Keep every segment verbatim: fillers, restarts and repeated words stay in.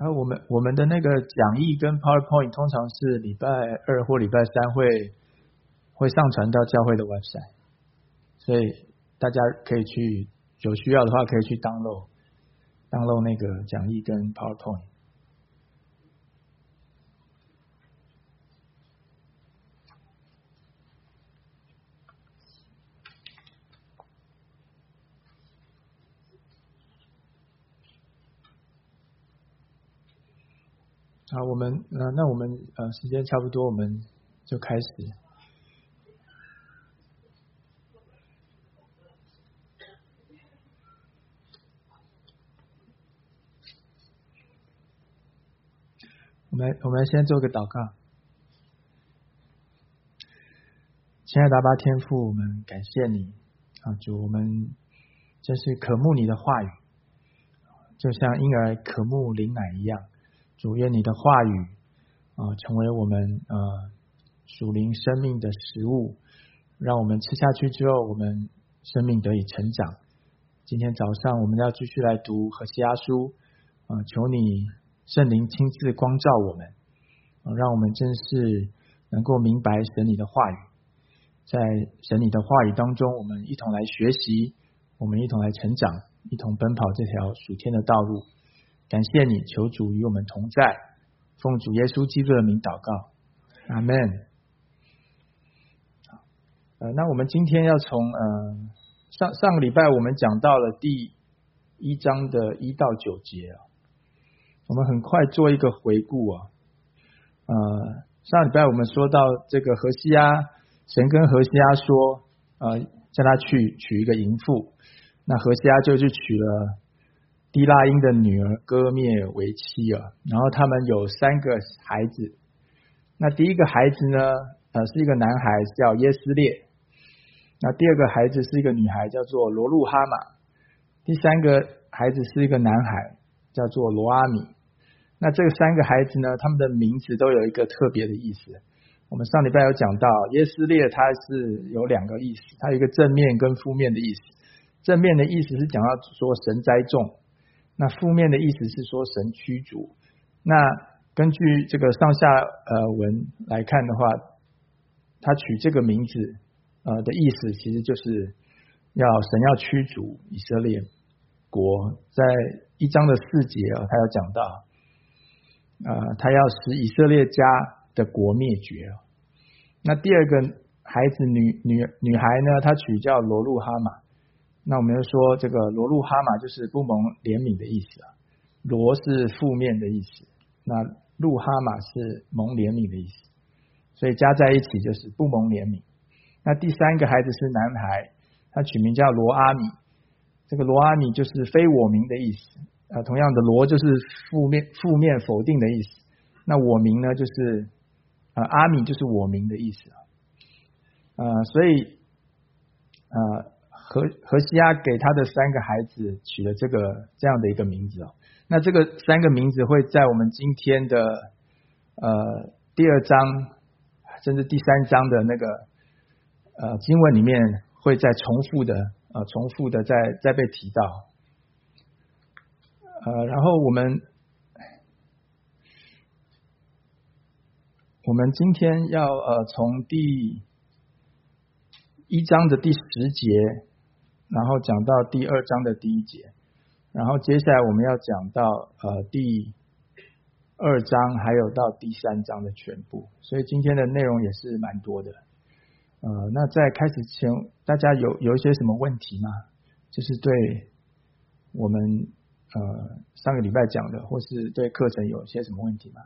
然后我们我们的那个讲义跟 PowerPoint 通常是礼拜二或礼拜三会会上传到教会的 website， 所以大家可以去有需要的话可以去 download download 那个讲义跟 PowerPoint。好，我们呃，那我们呃，时间差不多，我们就开始。我们我们先做个祷告。亲爱的阿爸天父，我们感谢你啊，主，我们真是渴慕你的话语，就像婴儿渴慕灵奶一样。主，愿你的话语啊，成为我们呃属灵生命的食物，让我们吃下去之后，我们生命得以成长。今天早上我们要继续来读何西阿书啊，求你圣灵亲自光照我们啊，让我们真是能够明白神你的话语，在神你的话语当中，我们一同来学习，我们一同来成长，一同奔跑这条属天的道路。感谢你，求主与我们同在，奉主耶稣基督的名祷告，阿们。呃，那我们今天要从呃上上个礼拜我们讲到了第一章的一到九节啊，我们很快做一个回顾啊。呃，上礼拜我们说到这个何西阿，神跟何西阿说，呃，叫他去娶一个淫妇，那何西阿就去娶了低拉音的女儿歌灭为妻啊，然后他们有三个孩子。那第一个孩子呢，呃，是一个男孩叫耶斯列，那第二个孩子是一个女孩叫做罗路哈玛，第三个孩子是一个男孩叫做罗阿米。那这三个孩子呢，他们的名字都有一个特别的意思。我们上礼拜有讲到耶斯列他是有两个意思，他有一个正面跟负面的意思。正面的意思是讲到说神栽种，那负面的意思是说神驱逐。那根据这个上下呃文来看的话，他取这个名字呃的意思其实就是要神要驱逐以色列国。在一章的四节啊，他有讲到呃他要使以色列家的国灭绝。那第二个孩子女女女孩呢，她取叫罗路哈玛。那我们就说这个罗路哈玛就是不蒙怜悯的意思啊，罗是负面的意思，那路哈玛是蒙怜悯的意思，所以加在一起就是不蒙怜悯。那第三个孩子是男孩，他取名叫罗阿米，这个罗阿米就是非我民的意思，呃，同样的罗就是负面负面否定的意思，那我民呢就是呃阿米就是我民的意思啊，呃，所以呃。何何西阿给他的三个孩子取了这个这样的一个名字哦。那这个三个名字会在我们今天的呃第二章甚至第三章的那个呃经文里面会再重复的呃重复的再再被提到。呃，然后我们我们今天要呃从第一章的第十节。然后讲到第二章的第一节，然后接下来我们要讲到呃第二章还有到第三章的全部，所以今天的内容也是蛮多的。呃，那在开始前，大家有有一些什么问题吗？就是对我们呃上个礼拜讲的，或是对课程有一些什么问题吗？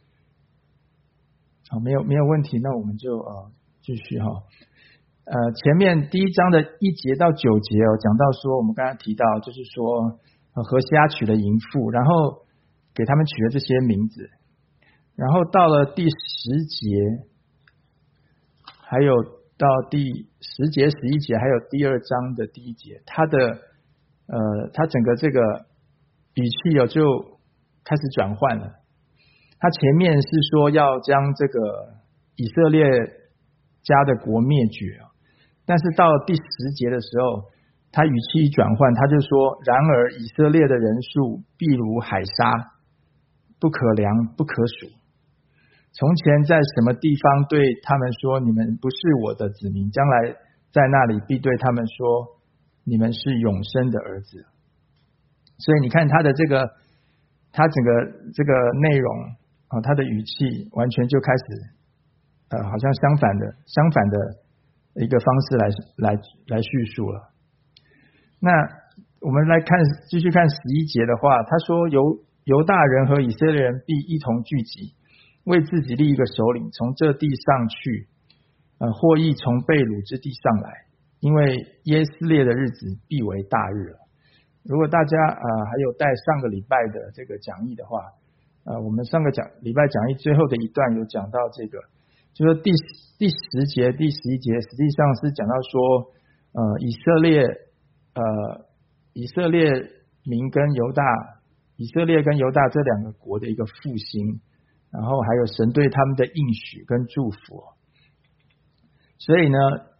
好，没有没有问题，那我们就呃继续哈。呃，前面第一章的一节到九节哦，讲到说我们刚才提到，就是说呃何西阿娶了淫妇，然后给他们取了这些名字，然后到了第十节，还有到第十节、十一节，还有第二章的第一节，他的呃，他整个这个语气哦就开始转换了。他前面是说要将这个以色列家的国灭绝，但是到第十节的时候，他语气一转换，他就说：然而以色列的人数必如海沙， 不可量，不可数。从前在什么地方对他们说，你们不是我的子民，将来在那里必对他们说，你们是永生的儿子。所以你看他的这个，他整个这个内容啊，他的语气完全就开始，呃，好像相反的，相反的一个方式来来来叙述了。那我们来看，继续看十一节的话，他说犹犹大人和以色列人必一同聚集，为自己立一个首领，从这地上去，呃，或亦从被掳之地上来，因为耶斯列的日子必为大日了。如果大家呃还有带上个礼拜的这个讲义的话，呃，我们上个讲礼拜讲义最后的一段有讲到这个，就是第第十节、第十一节，实际上是讲到说，呃，以色列呃以色列民跟犹大，以色列跟犹大这两个国的一个复兴，然后还有神对他们的应许跟祝福。所以呢，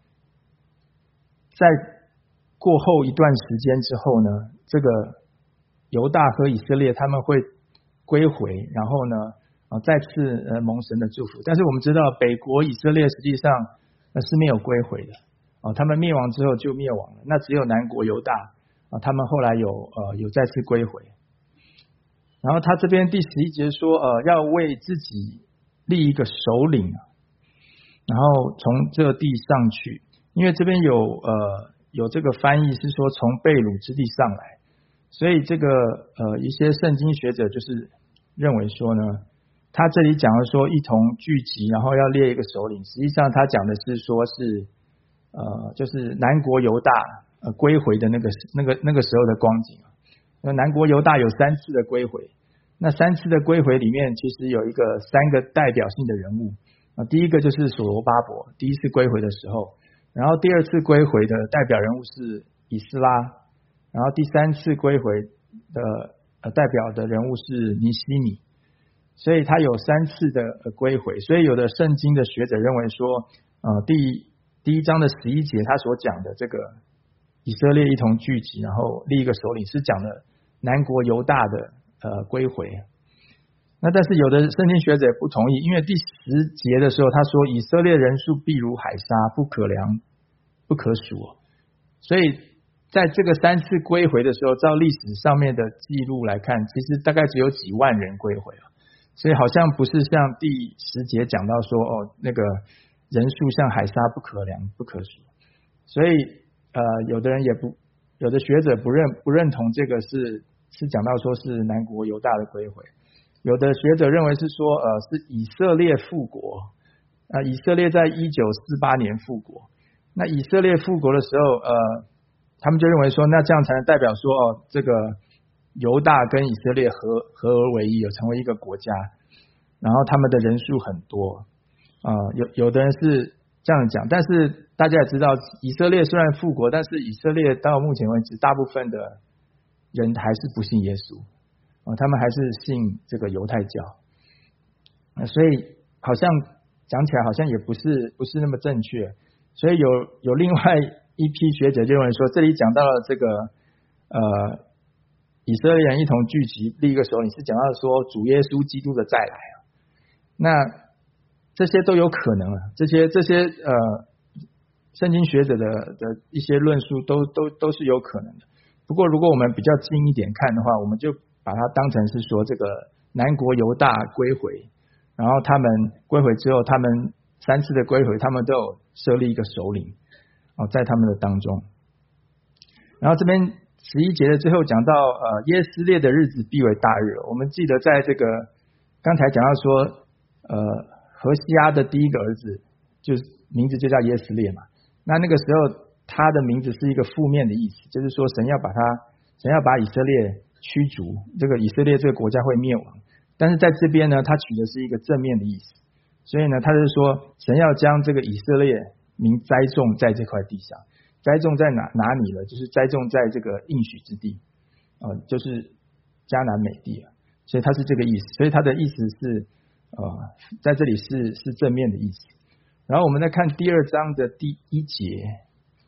在过后一段时间之后呢，这个犹大和以色列他们会归回，然后呢，啊，再次呃蒙神的祝福。但是我们知道北国以色列实际上呃是没有归回的，啊，他们灭亡之后就灭亡了。那只有南国犹大啊，他们后来有呃有再次归回。然后他这边第十一节说，呃，要为自己立一个首领，然后从这地上去，因为这边有呃。有这个翻译是说从被掳之地上来，所以这个呃一些圣经学者就是认为说呢，他这里讲的说一同聚集，然后要列一个首领，实际上他讲的是说是呃就是南国犹大呃归回的那个那个那个时候的光景。那南国犹大有三次的归回，那三次的归回里面其实有一个三个代表性的人物啊，第一个就是所罗巴伯，第一次归回的时候。然后第二次归回的代表人物是以斯拉，然后第三次归回的呃代表的人物是尼希米，所以他有三次的呃归回。所以有的圣经的学者认为说，呃第第一章的十一节他所讲的这个以色列一同聚集，然后立一个首领，是讲的南国犹大的呃归回。那但是有的圣经学者也不同意，因为第十节的时候他说以色列人数必如海沙，不可量不可数。所以在这个三次归回的时候，照历史上面的记录来看，其实大概只有几万人归回，所以好像不是像第十节讲到说哦那个人数像海沙不可量不可数。所以呃有的人也不有的学者不认不认同这个是是讲到说是南国犹大的归回。有的学者认为是说，呃，是以色列复国，呃，以色列在一九四八年复国。那以色列复国的时候，呃，他们就认为说，那这样才能代表说，哦，这个犹大跟以色列合合而为一，有成为一个国家，然后他们的人数很多，啊、呃，有有的人是这样讲，但是大家也知道，以色列虽然复国，但是以色列到目前为止，大部分的人还是不信耶稣。啊、哦，他们还是信这个犹太教，啊、所以好像讲起来好像也不是不是那么正确，所以有有另外一批学者就认为说，这里讲到了这个呃以色列人一同聚集立一个首领，是讲到说主耶稣基督的再来啊，那这些都有可能啊，这些这些呃圣经学者的的一些论述都都都是有可能的。不过如果我们比较近一点看的话，我们就把它当成是说这个南国犹大归回，然后他们归回之后，他们三次的归回，他们都有设立一个首领哦，在他们的当中。然后这边十一节的最后讲到呃耶斯列的日子必为大日。我们记得在这个刚才讲到说呃何西阿的第一个儿子就是名字就叫耶斯列嘛，那那个时候他的名字是一个负面的意思，就是说神要把他神要把以色列驱逐，这个以色列这个国家会灭亡。但是在这边呢，他取的是一个正面的意思，所以呢，他是说神要将这个以色列民栽种在这块地上，栽种在哪哪里了？就是栽种在这个应许之地，呃，就是迦南美地啊。所以他是这个意思，所以他的意思是呃，在这里是是正面的意思。然后我们再看第二章的第一节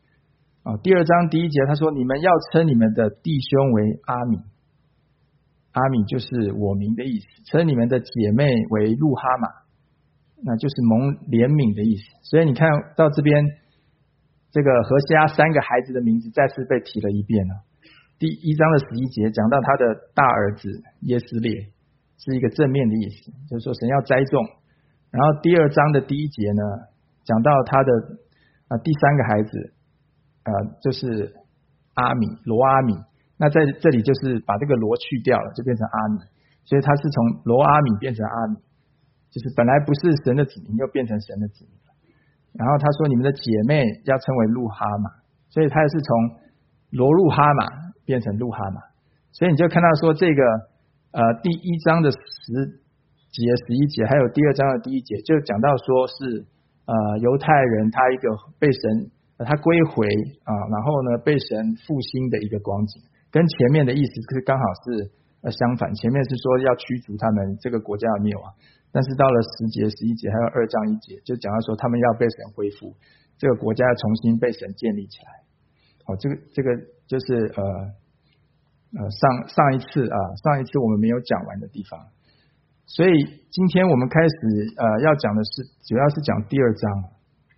啊，第二章第一节他说：你们要称你们的弟兄为阿米。 阿米就是我民的意思，称你们的姐妹为路哈玛，那就是蒙怜悯的意思。所以你看到这边，这个何西阿三个孩子的名字再次被提了一遍了。第一章的十一节讲到他的大儿子耶斯列，是一个正面的意思，就是说神要栽种。然后第二章的第一节呢，讲到他的啊第三个孩子，呃就是阿米罗阿米。那在这里就是把这个罗去掉了，就变成阿米，所以他是从罗阿米变成阿米，就是本来不是神的子民，又变成神的子民了。然后他说你们的姐妹要称为路哈玛，所以他也是从罗路哈玛变成路哈玛。所以你就看到说这个呃第一章的十节十一节，还有第二章的第一节，就讲到说是呃犹太人他一个被神他归回啊，然后呢被神复兴的一个光景。跟前面的意思是刚好是呃相反，前面是说要驱逐他们这个国家的灭亡，但是到了十节十一节还有二章一节，就讲到说他们要被神恢复，这个国家要重新被神建立起来。哦，这个这个就是呃呃上上一次啊上一次我们没有讲完的地方，所以今天我们开始呃要讲的是主要是讲第二章。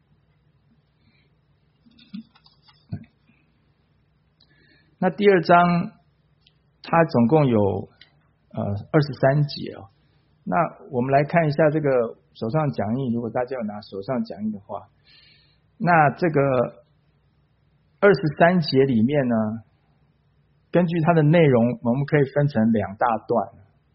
那第二章它总共有呃二十三节哦。那我们来看一下这个手上讲义，如果大家有拿手上讲义的话，那这个二十三节里面呢，根据它的内容，我们可以分成两大段。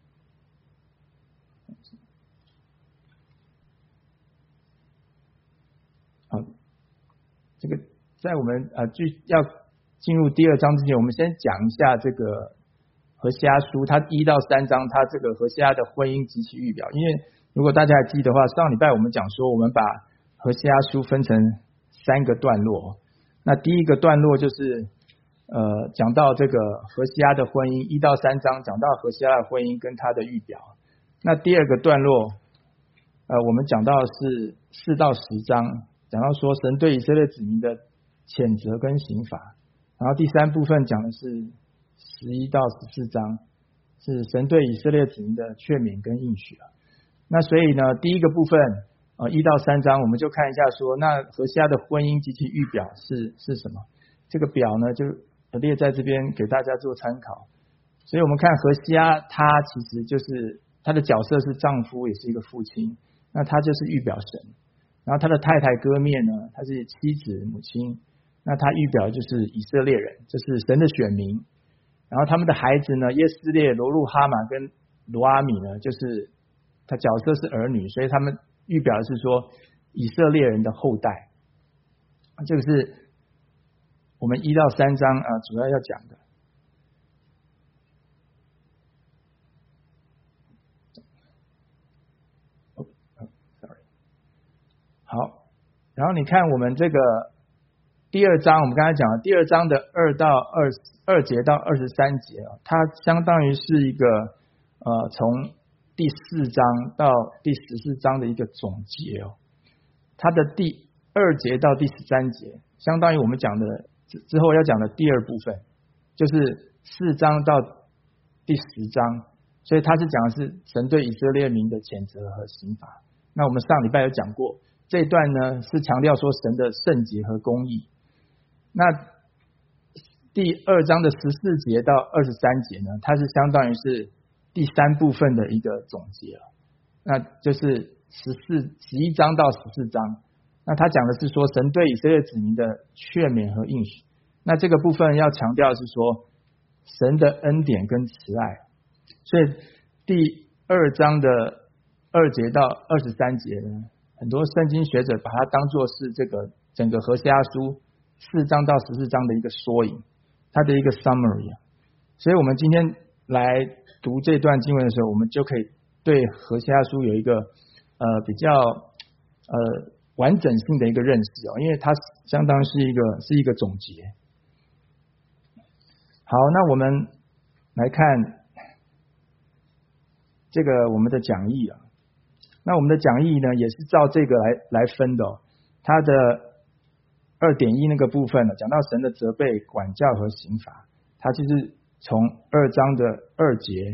好，这个在我们呃就要进入第二章之前，我们先讲一下这个何西阿书，它一到三章，它这个何西阿的婚姻及其预表。因为如果大家还记得的话，上礼拜我们讲说，我们把何西阿书分成三个段落。那第一个段落就是呃讲到这个何西阿的婚姻，一到三章讲到何西阿的婚姻跟他的预表。那第二个段落，呃我们讲到是四到十章，讲到说神对以色列子民的谴责跟刑罚。然后第三部分讲的是十一到十四章，是神对以色列子民的劝勉跟应许。那所以呢，第一个部分呃一到三章，我们就看一下说，那何西阿的婚姻及其预表是是什么？这个表呢就列在这边给大家做参考。所以我们看何西阿，他其实就是他的角色是丈夫，也是一个父亲，那他就是预表神。然后他的太太歌灭呢，他是妻子母亲。那他预表就是以色列人，就是神的选民。然后他们的孩子呢，耶斯列、罗路哈玛跟罗阿米呢，就是他角色是儿女，所以他们预表的是说以色列人的后代。这个是我们一到三章啊主要要讲的。哦 sorry 好，然后你看我们这个第二章，我们刚才讲了第二章的二到二二节到二十三节啊，它相当于是一个呃从第四章到第十四章的一个总结哦。它的第二节到第十三节，相当于我们讲的之后要讲的第二部分，就是四章到第十章，所以它是讲的是神对以色列民的谴责和刑罚。那我们上礼拜有讲过，这一段呢是强调说神的圣洁和公义。那第二章的十四节到二十三节呢，它是相当于是第三部分的一个总结了。那就是十四十一章到十四章，那他讲的是说神对以色列子民的劝勉和应许。那这个部分要强调的是说神的恩典跟慈爱。所以第二章的二节到二十三节呢，很多圣经学者把它当作是这个整个何西阿书四章到十四章的一个缩影，它的一个 summary 啊。所以我们今天来读这段经文的时候，我们就可以对何西阿书有一个呃比较呃完整性的一个认识哦，因为它相当是一个是一个总结。好，那我们来看这个我们的讲义啊。那我们的讲义呢，也是照这个来来分的哦。它的二点一那个部分呢，讲到神的责备、管教和刑罚，它就是从二章的二节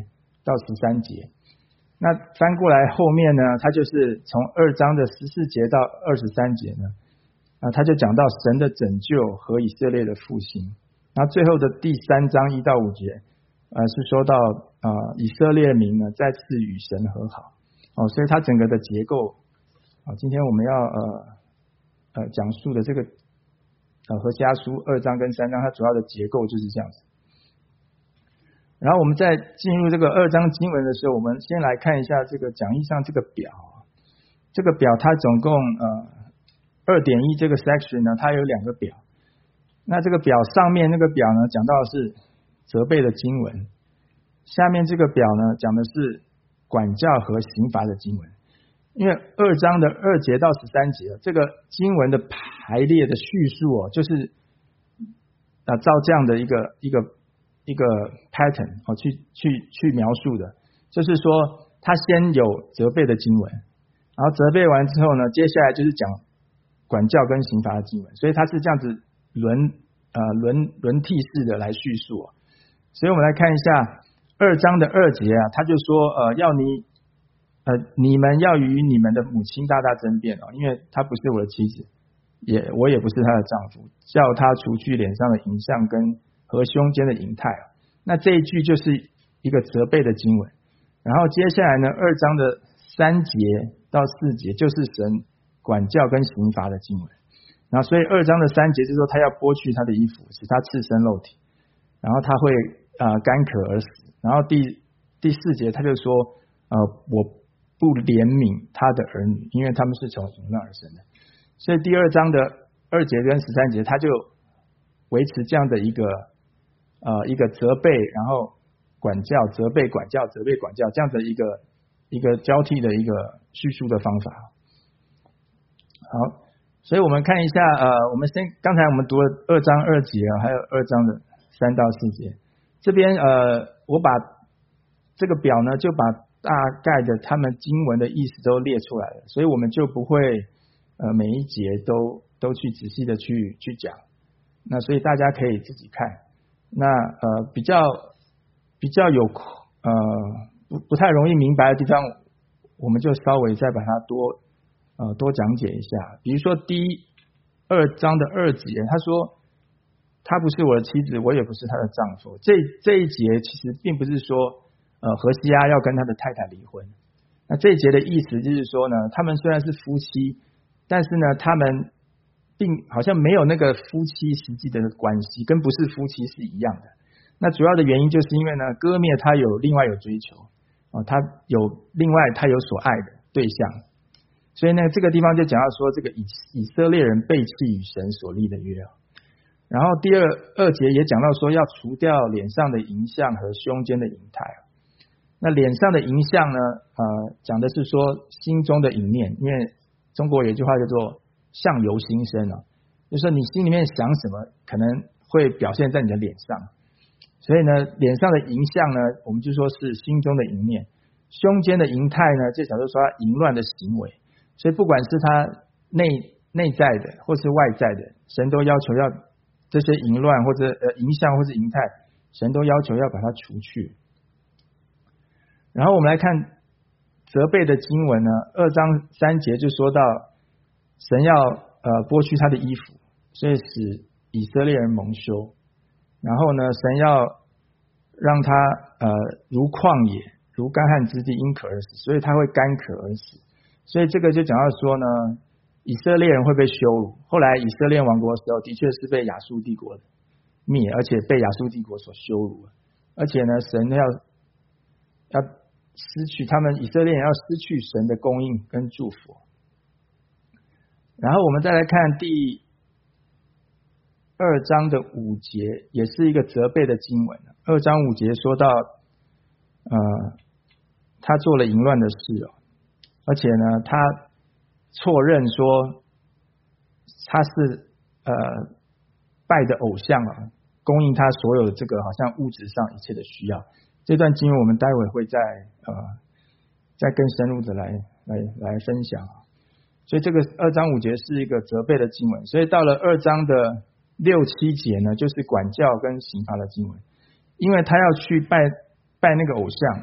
到十三节。那翻过来后面呢，他就是从二章的十四节到二十三节呢，啊，他就讲到神的拯救和以色列的复兴。然后最后的第三章一到五节，呃，是说到呃以色列民呢再次与神和好。哦，所以它整个的结构，啊，今天我们要呃呃讲述的这个呃何西阿书二章跟三章，它主要的结构就是这样子。然后我们在进入这个二章经文的时候，我们先来看一下这个讲义上这个表。这个表它总共呃 二点一 这个 section 呢，它有两个表。那这个表上面那个表呢，讲到的是责备的经文，下面这个表呢，讲的是管教和刑罚的经文。因为二章的二节到十三节，这个经文的排列的叙述哦，就是啊照这样的一个一个一个 pattern 哦，去去去描述的，就是说他先有责备的经文，然后责备完之后呢，接下来就是讲管教跟刑罚的经文，所以他是这样子轮呃轮轮替式的来叙述哦。所以我们来看一下二章的二节啊，他就说呃要你呃你们要与你们的母亲大大争辩哦，因为她不是我的妻子，也我也不是她的丈夫，叫她除去脸上的淫像跟和胸间的淫态。那这一句就是一个责备的经文，然后接下来呢，二章的三节到四节就是神管教跟刑罚的经文。然后所以二章的三节就是说他要剥去他的衣服，使他赤身露体，然后他会呃干渴而死。然后第第四节他就说呃我不怜悯他的儿女，因为他们是从淫乱而生的。所以第二章的二节跟十三节他就维持这样的一个呃一个责备，然后管教，责备管教，责备管教，这样的一个一个交替的一个叙述的方法。好，所以我们看一下呃我们先刚才我们读了二章二节啊，还有二章的三到四节。这边呃我把这个表呢就把大概的他们经文的意思都列出来了，所以我们就不会呃每一节都都去仔细的去去讲。那所以大家可以自己看。那呃比较比较有呃不不太容易明白的地方，我们就稍微再把它多呃多讲解一下。比如说第一二章的二节，他说她不是我的妻子，我也不是她的丈夫。这这一节其实并不是说呃何西阿要跟他的太太离婚。那这一节的意思就是说呢，他们虽然是夫妻，但是呢他们并好像没有那个夫妻实际的关系，跟不是夫妻是一样的。那主要的原因就是因为呢，歌篾他有另外有追求哦，他有另外他有所爱的对象，所以呢这个地方就讲到说这个以以色列人背弃与神所立的约。然后第二二节也讲到说要除掉脸上的淫像和胸间的淫态。那脸上的淫像呢呃讲的是说心中的淫念，因为中国有一句话叫做相由心生啊，就是说你心里面想什么可能会表现在你的脸上。所以呢脸上的淫像呢我们就说是心中的淫念，胸间的淫态呢就假如说他淫乱的行为。所以不管是他内内在的或是外在的，神都要求要这些淫乱或者呃淫像或是淫态，神都要求要把它除去。然后我们来看责备的经文呢，二章三节就说到神要呃剥去他的衣服，所以使以色列人蒙羞。然后呢神要让他呃如旷野如干旱之地，因渴而死，所以他会干渴而死。所以这个就讲到说呢，以色列人会被羞辱。后来以色列王国的时候的确是被亚述帝国灭，而且被亚述帝国所羞辱了。而且呢神要要失去，他们以色列人要失去神的供应跟祝福。然后我们再来看第二章的五节，也是一个责备的经文。二章五节说到呃他做了淫乱的事哦，而且呢他错认说他是呃拜的偶像啊，供应他所有的这个好像物质上一切的需要。这段经文我们待会会再呃再更深入的来来来分享。所以这个二章五节是一个责备的经文。所以到了二章的六七节呢，就是管教跟刑罚的经文。因为他要去拜拜那个偶像，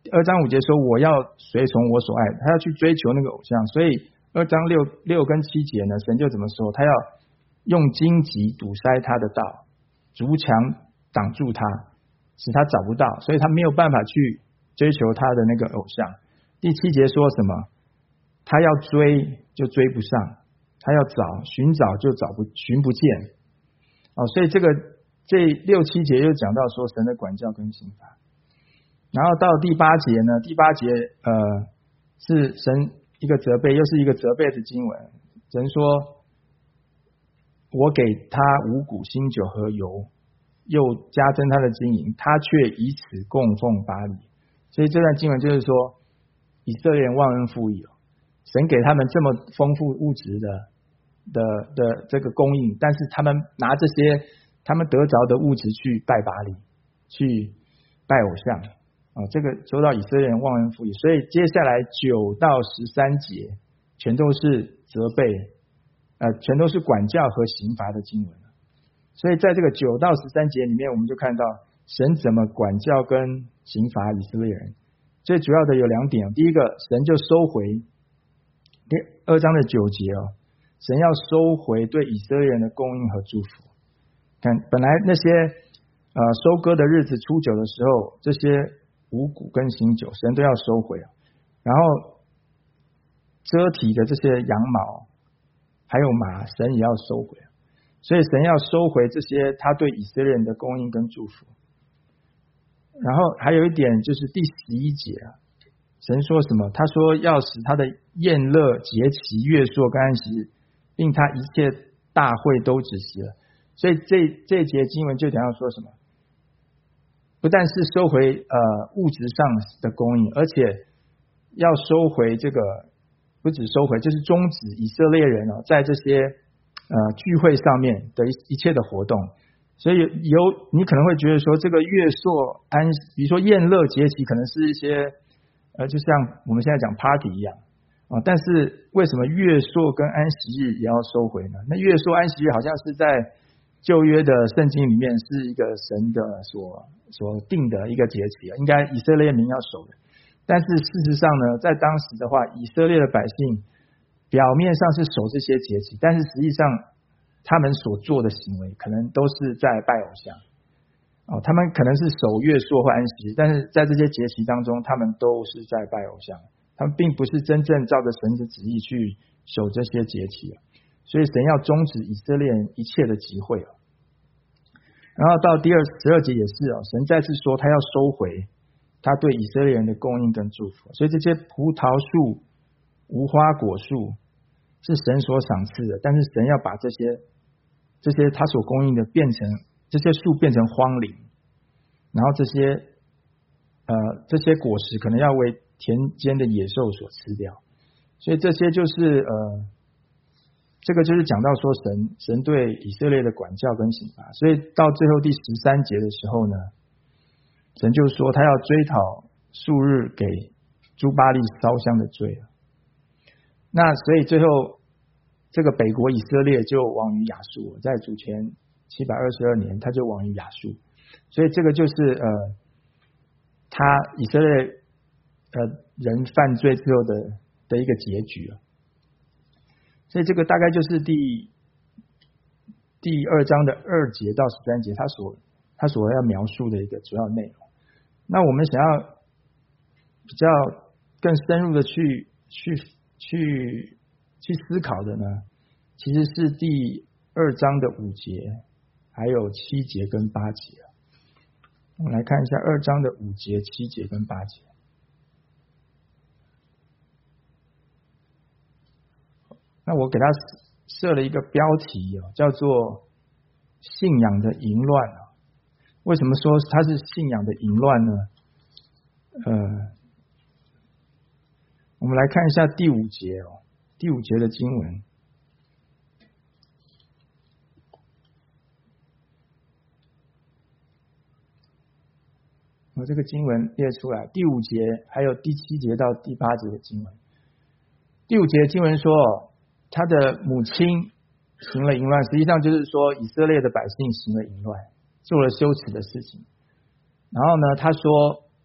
二章五节说我要随从我所爱的，他要去追求那个偶像，所以二章六六跟七节呢，神就怎么说？他要用荆棘堵塞他的道，竹墙挡住他，使他找不到，所以他没有办法去追求他的那个偶像。第七节说什么？他要追就追不上，他要找寻找就找不寻不见。哦，所以这个这六七节又讲到说神的管教跟刑罚。然后到第八节呢，第八节呃是神一个责备，又是一个责备的经文。神说我给他五谷新酒和油，又加增他的金银，他却以此供奉巴力。所以这段经文就是说以色列人忘恩负义，神给他们这么丰富物质的的的这个供应，但是他们拿这些他们得着的物质去拜巴力，去拜偶像。哦，这个说到以色列人忘恩负义，所以接下来九到十三节全都是责备，呃，全都是管教和刑罚的经文。所以在这个九到十三节里面，我们就看到神怎么管教跟刑罚以色列人。最主要的有两点，第一个，神就收回第二章的九节哦，神要收回对以色列人的供应和祝福。看，本来那些呃收割的日子初九的时候，这些五谷跟新酒，神都要收回，然后遮体的这些羊毛还有马，神也要收回。所以神要收回这些他对以色列人的供应跟祝福。然后还有一点就是第十一节啊，神说什么？他说要使他的宴乐节期月朔跟安息日，并他一切大会都止息了。所以这这一节经文就讲要说什么？不但是收回呃物质上的供应，而且要收回这个，不只收回，就是终止以色列人哦在这些呃聚会上面的一一切的活动。所以有你可能会觉得说，这个月朔安，比如说宴乐节期，可能是一些呃，就像我们现在讲 party 一样啊、哦。但是为什么月朔跟安息日也要收回呢？那月朔安息日好像是在旧约的圣经里面是一个神的所所定的一个节期，应该以色列民要守的。但是事实上呢，在当时的话，以色列的百姓表面上是守这些节期，但是实际上他们所做的行为可能都是在拜偶像哦，他们可能是守月朔或安息，但是在这些节期当中，他们都是在拜偶像，他们并不是真正照着神的旨意去守这些节期，所以神要终止以色列人一切的集会。然后到第二十二节也是哦，神再次说他要收回他对以色列人的供应跟祝福，所以这些葡萄树、无花果树是神所赏赐的，但是神要把这些这些他所供应的变成这些树变成荒林，然后这些呃这些果实可能要为田间的野兽所吃掉，所以这些就是呃这个就是讲到说神神对以色列的管教跟刑罚。所以到最后第十三节的时候呢，神就说他要追讨数日给诸巴力烧香的罪。那所以最后这个北国以色列就亡于亚述，在主前七百二十二年他就亡于亚述，所以这个就是呃他以色列呃人犯罪之后的的一个结局。所以这个大概就是第第二章的二节到十三节他所他所要描述的一个主要内容。那我们想要比较更深入的去去去去思考的呢，其实是第二章的五节还有七节跟八节。我们来看一下二章的五节、七节跟八节。那我给他设了一个标题哦，叫做信仰的淫乱。为什么说它是信仰的淫乱呢？呃，我们来看一下第五节哦，第五节的经文。我这个经文列出来，第五节还有第七节到第八节的经文。第五节经文说，他的母亲行了淫乱，实际上就是说以色列的百姓行了淫乱，做了羞耻的事情。然后呢，他说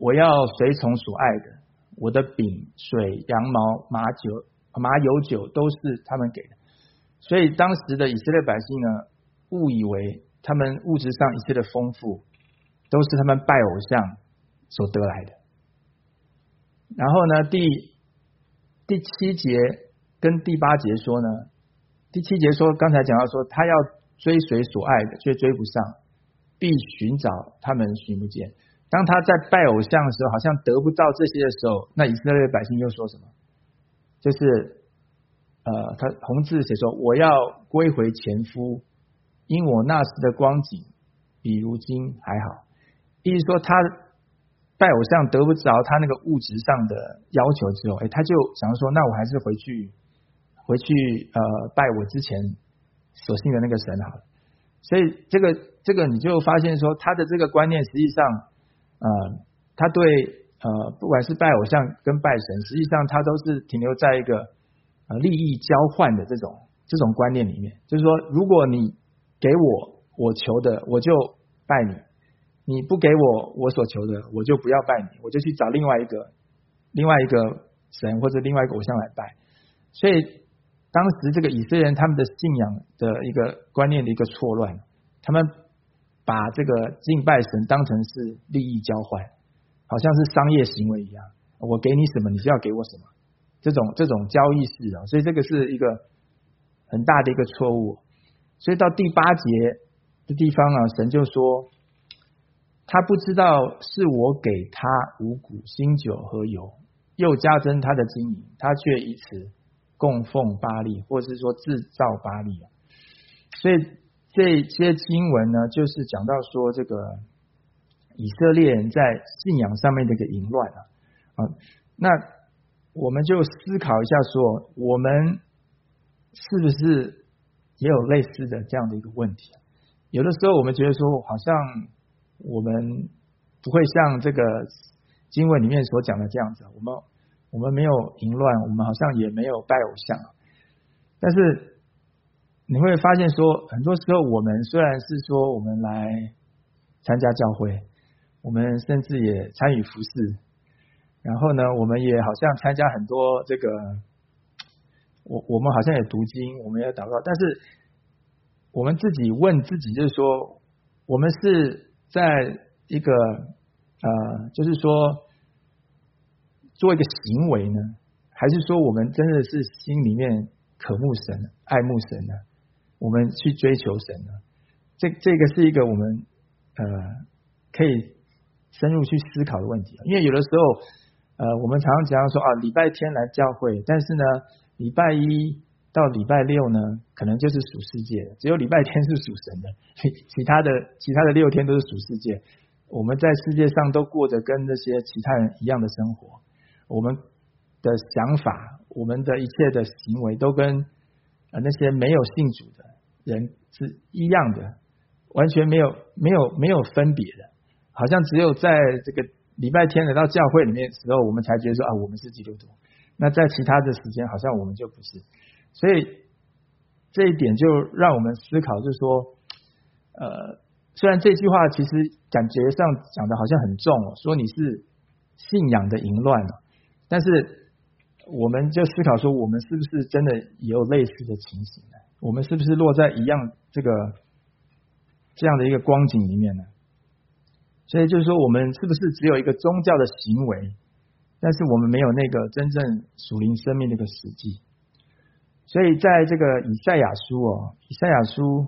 我要随从所爱的，我的饼、水、羊毛、麻酒、麻油酒都是他们给的。所以当时的以色列百姓呢，误以为他们物质上一切的丰富都是他们拜偶像所得来的。然后呢，第第七节跟第八节说呢，第七节说刚才讲到说，他要追随所爱的，却追不上，必寻找他们寻不见。当他在拜偶像的时候，好像得不到这些的时候，那以色列百姓又说什么？就是呃，他红字写说，我要归回前夫，因我那时的光景比如今还好。意思说他拜偶像得不着他那个物质上的要求之后，哎，他就想说，那我还是回去回去呃拜我之前所信的那个神好了。所以这个这个你就发现说，他的这个观念实际上呃他对呃不管是拜偶像跟拜神，实际上他都是停留在一个呃利益交换的这种这种观念里面。就是说，如果你给我我求的，我就拜你，你不给我我所求的，我就不要拜你，我就去找另外一个另外一个神或者另外一个偶像来拜。所以当时这个以色列人他们的信仰的一个观念的一个错乱，他们把这个敬拜神当成是利益交换，好像是商业行为一样，我给你什么你就要给我什么，这种这种交易式啊，所以这个是一个很大的一个错误。所以到第八节的地方啊，神就说他不知道是我给他五谷、新酒和油，又加增他的经营，他却以此供奉巴力，或是说制造巴力。所以这些经文呢，就是讲到说这个以色列人在信仰上面的一个淫乱啊。啊，那我们就思考一下说，我们是不是也有类似的这样的一个问题？有的时候我们觉得说，好像我们不会像这个经文里面所讲的这样子，我们我们没有淫乱，我们好像也没有拜偶像。但是你会发现说，很多时候我们虽然是说我们来参加教会，我们甚至也参与服事，然后呢，我们也好像参加很多这个，我我们好像也读经，我们也祷告，但是我们自己问自己，就是说，我们是在一个呃，就是说做一个行为呢，还是说我们真的是心里面渴慕神、爱慕神呢？我们去追求神呢？这这个是一个我们呃可以深入去思考的问题。因为有的时候呃，我们常常讲说啊，礼拜天来教会，但是呢，礼拜一到礼拜六呢，可能就是属世界的，只有礼拜天是属神的，其他的其他的六天都是属世界。我们在世界上都过着跟那些其他人一样的生活，我们的想法，我们的一切的行为都跟呃那些没有信主的人是一样的，完全没有没有没有分别的，好像只有在这个礼拜天来到教会里面的时候，我们才觉得说啊，我们是基督徒。那在其他的时间，好像我们就不是。所以这一点就让我们思考，就是说，呃，虽然这句话其实感觉上讲的好像很重哦，说你是信仰的淫乱哦，但是我们就思考说，我们是不是真的也有类似的情形呢？我们是不是落在一样这个这样的一个光景里面呢？所以就是说，我们是不是只有一个宗教的行为，但是我们没有那个真正属灵生命的一个实际？所以在这个以赛亚书哦，以赛亚书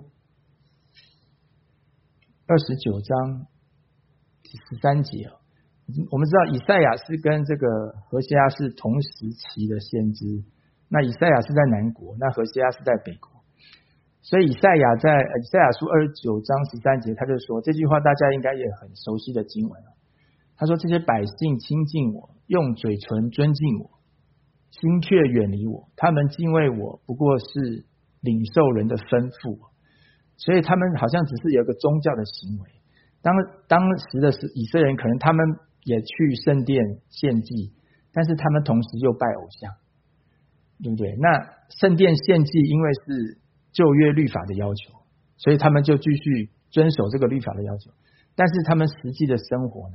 二十九章十三节哦，我们知道以赛亚是跟这个何西阿是同时期的先知，那以赛亚是在南国，那何西阿是在北国。所以以赛亚在以赛亚书二十九章十三节，他就说这句话大家应该也很熟悉的经文。他说，这些百姓亲近我，用嘴唇尊敬我，心却远离我，他们敬畏我不过是领受人的吩咐。所以他们好像只是有一个宗教的行为。当当时的以色列人可能他们也去圣殿献祭，但是他们同时又拜偶像，对不对？那圣殿献祭因为是旧约律法的要求，所以他们就继续遵守这个律法的要求，但是他们实际的生活呢，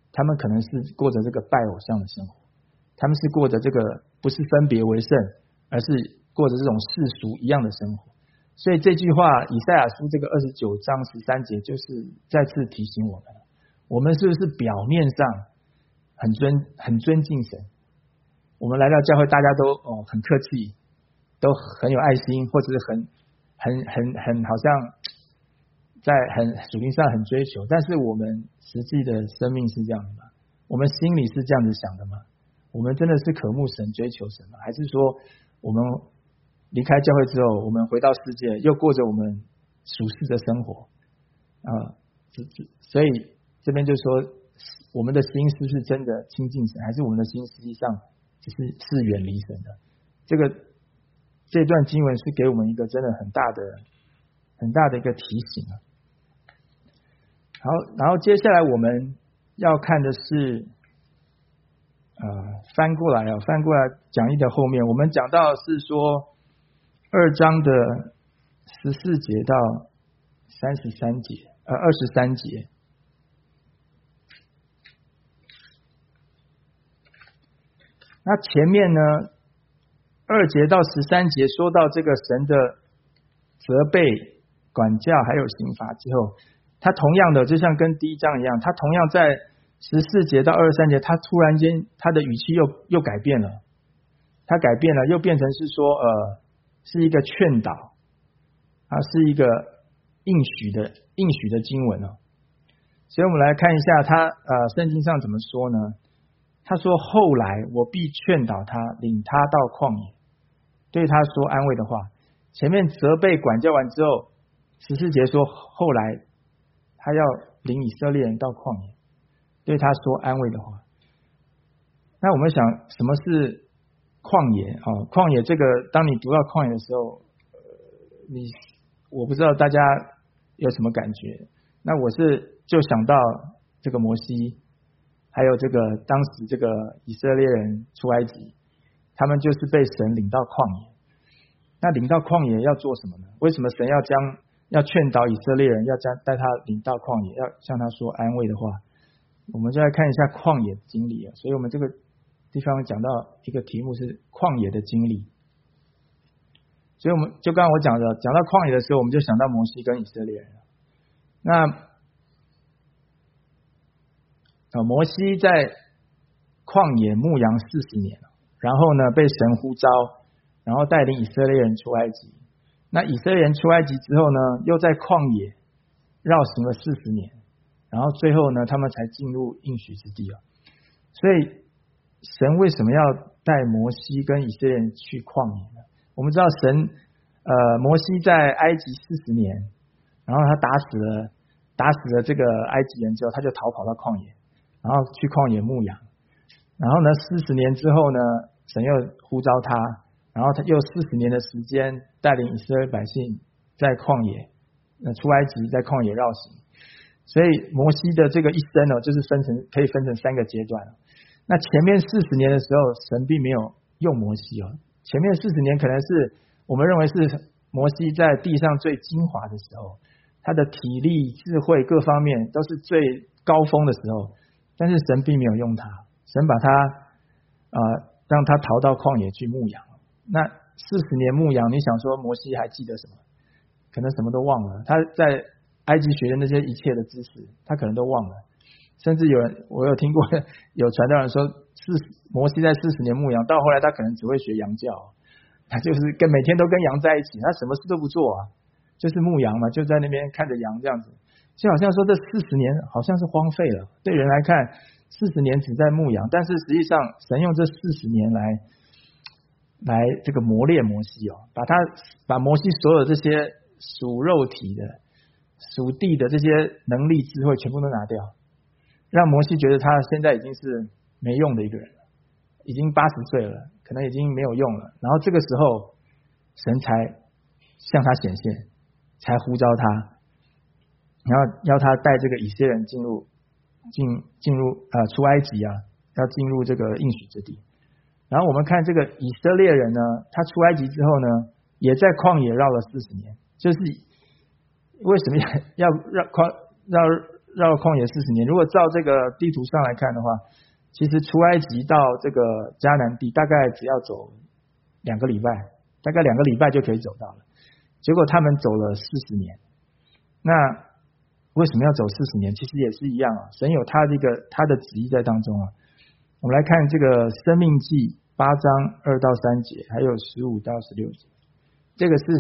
他们可能是过着这个拜偶像的生活，他们是过着这个不是分别为圣，而是过着这种世俗一样的生活。所以这句话以赛亚书这个二十九章十三节就是再次提醒我们，我们是不是表面上很尊很尊敬神，我们来到教会大家都哦很客气，都很有爱心，或者是很很很很好像在很属灵上很追求，但是我们实际的生命是这样的吗？我们心里是这样子想的吗？我们真的是渴慕神追求神吗？还是说我们离开教会之后，我们回到世界又过着我们属世的生活啊？所以这边就说我们的心是不是真的亲近神，还是我们的心实际上只是是远离神的？这个这段经文是给我们一个真的很大的很大的一个提醒啊。好，然后接下来我们要看的是呃翻过来啊，翻过来讲义的后面，我们讲到是说二章的十四节到三十三节，呃二十三节。那前面呢，二节到十三节说到这个神的责备、管教还有刑罚之后，他同样的就像跟第一章一样，他同样在十四节到二十三节，他突然间他的语气又又改变了，他改变了，又变成是说呃是一个劝导，啊是一个应许的应许的经文哦。所以我们来看一下他呃圣经上怎么说呢？他说后来我必劝导他，领他到旷野，对他说安慰的话。前面责备管教完之后，十四节说后来他要领以色列人到旷野，对他说安慰的话。那我们想什么是旷野哦？旷野这个当你读到旷野的时候，你我不知道大家有什么感觉。那我是就想到这个摩西，还有这个当时这个以色列人出埃及，他们就是被神领到旷野。那领到旷野要做什么呢？为什么神要将要劝导以色列人，要将带他领到旷野，要向他说安慰的话？我们就来看一下旷野的经历啊。所以我们这个地方讲到一个题目是旷野的经历。所以我们就刚刚我讲的，讲到旷野的时候，我们就想到摩西跟以色列人。那啊，摩西在旷野牧羊四十年，然后呢被神呼召，然后带领以色列人出埃及。那以色列人出埃及之后呢，又在旷野绕行了四十年，然后最后呢，他们才进入应许之地啊。所以神为什么要带摩西跟以色列人去旷野呢？我们知道神呃摩西在埃及四十年，然后他打死了打死了这个埃及人之后，他就逃跑到旷野，然后去旷野牧羊。然后呢四十年之后呢，神又呼召他，然后他又四十年的时间带领以色列百姓在旷野呃出埃及，在旷野绕行。所以摩西的这个一生呢，就是分成可以分成三个阶段。那前面四十年的时候，神并没有用摩西哦。前面四十年可能是我们认为是摩西在地上最精华的时候，他的体力、智慧各方面都是最高峰的时候，但是神并没有用他，神把他呃让他逃到旷野去牧羊。那四十年牧羊，你想说摩西还记得什么？可能什么都忘了。他在埃及学的那些一切的知识，他可能都忘了。甚至有人我有听过有传道人说，四摩西在四十年牧羊，到后来他可能只会学羊叫，他就是跟每天都跟羊在一起，他什么事都不做啊，就是牧羊嘛，就在那边看着羊这样子。就好像说这四十年好像是荒废了，对人来看四十年只在牧羊，但是实际上神用这四十年来来这个磨练摩西哦，把他把摩西所有这些属肉体的属地的这些能力智慧全部都拿掉，让摩西觉得他现在已经是没用的一个人了，已经八十岁了，可能已经没有用了。然后这个时候神才向他显现，才呼召他，然后要他带这个以色列人进入进进入呃出埃及啊，要进入这个应许之地。然后我们看这个以色列人呢，他出埃及之后呢，也在旷野绕了四十年。就是为什么要要绕旷绕绕旷野四十年。如果照这个地图上来看的话，其实出埃及到这个迦南地大概只要走两个礼拜，大概两个礼拜就可以走到了。结果他们走了四十年。那为什么要走四十年？其实也是一样啊，神有他这个他的旨意在当中啊。我们来看这个申命记八章二到三节，还有十五到十六节。这个是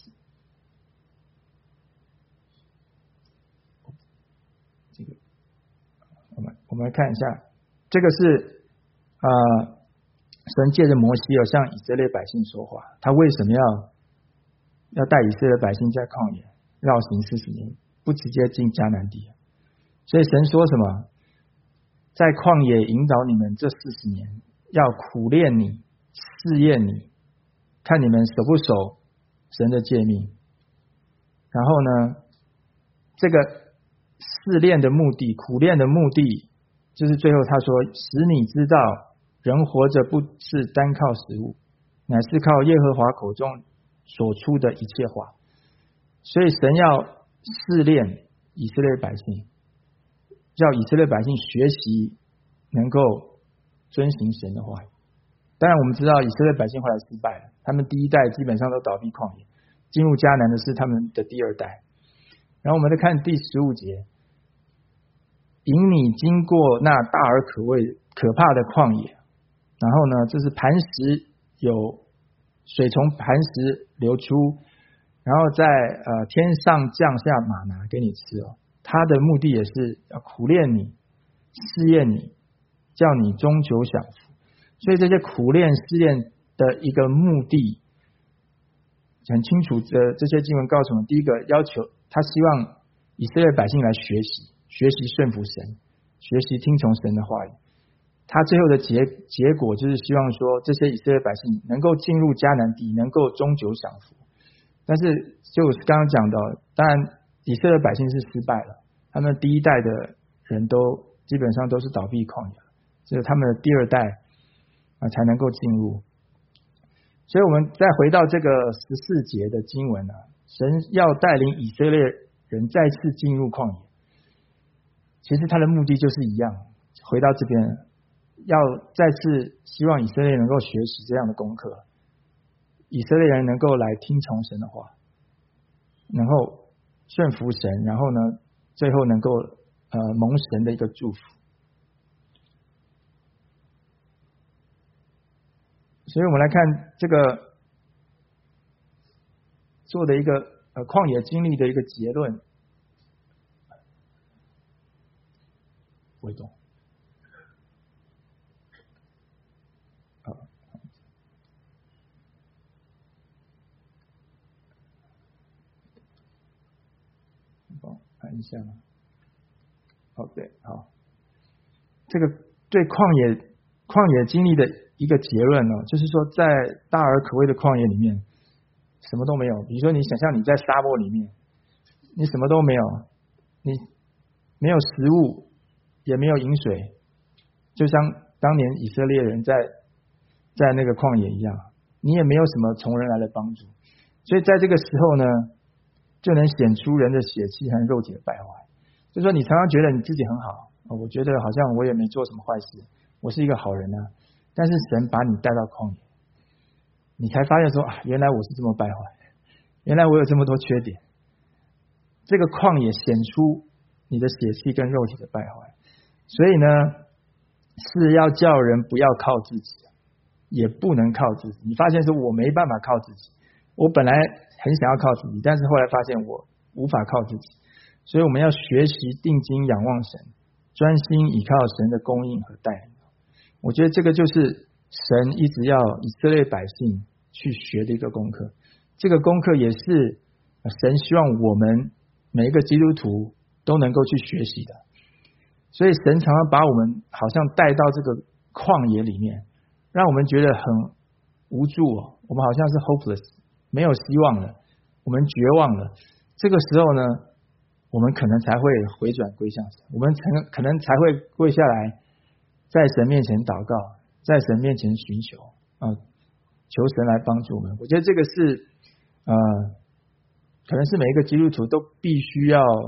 这个，我们我们来看一下，这个是啊、呃，神借着摩西有向以色列百姓说话，他为什么要要带以色列百姓在旷野绕行四十年，不直接进迦南地？所以神说什么？在旷野引导你们这四十年，要苦练你，试验你，看你们守不守神的诫命。然后呢，这个试炼的目的，苦练的目的，就是最后他说，使你知道人活着不是单靠食物，乃是靠耶和华口中所出的一切话。所以神要试炼以色列百姓，叫以色列百姓学习能够遵行神的话语。当然我们知道以色列百姓后来失败了，他们第一代基本上都倒闭旷野，进入迦南的是他们的第二代。然后我们再看第十五节，引你经过那大而可畏可怕的旷野，然后呢，这是磐石，有水从磐石流出，然后在呃天上降下玛拿给你吃哦。他的目的也是要苦练你，试验你，叫你终究享福。所以这些苦练试验的一个目的很清楚的，这些经文告诉我们，第一个要求他希望以色列百姓来学习学习顺服神，学习听从神的话语。他最后的结结果就是希望说，这些以色列百姓能够进入迦南地，能够终究享福。但是就是刚刚讲的，当然以色列百姓是失败了，他们第一代的人都基本上都是倒闭旷野，只有他们的第二代啊才能够进入。所以我们再回到这个十四节的经文啊，神要带领以色列人再次进入旷野，其实他的目的就是一样，回到这边要再次希望以色列能够学习这样的功课，以色列人能够来听从神的话，能够顺服神，然后呢最后能够呃蒙神的一个祝福。所以我们来看这个做的一个呃旷野经历的一个结论。不会动。好，帮我看一下吗？哦，对，好，这个对旷野旷野经历的一个结论呢，就是说在大而可畏的旷野里面什么都没有。比如说你想象你在沙漠里面，你什么都没有，你没有食物也没有饮水，就像当年以色列人在在那个旷野一样，你也没有什么从人来的帮助。所以在这个时候呢，就能显出人的血气和肉体的败坏。就是说你常常觉得你自己很好，我觉得好像我也没做什么坏事，我是一个好人啊，但是神把你带到旷野，你才发现说啊，原来我是这么败坏，原来我有这么多缺点。这个旷野显出你的血气跟肉体的败坏，所以呢是要叫人不要靠自己，也不能靠自己。你发现说我没办法靠自己，我本来很想要靠自己，但是后来发现我无法靠自己，所以我们要学习定睛仰望神，专心倚靠神的供应和带领。我觉得这个就是神一直要以色列百姓去学的一个功课，这个功课也是神希望我们每一个基督徒都能够去学习的。所以神常常把我们好像带到这个旷野里面，让我们觉得很无助哦，我们好像是 hopeless， 没有希望了，我们绝望了。这个时候呢，我们可能才会回转归向神，我们可能才会跪下来在神面前祷告，在神面前寻求啊，求神来帮助我们。我觉得这个是呃，可能是每一个基督徒都必须要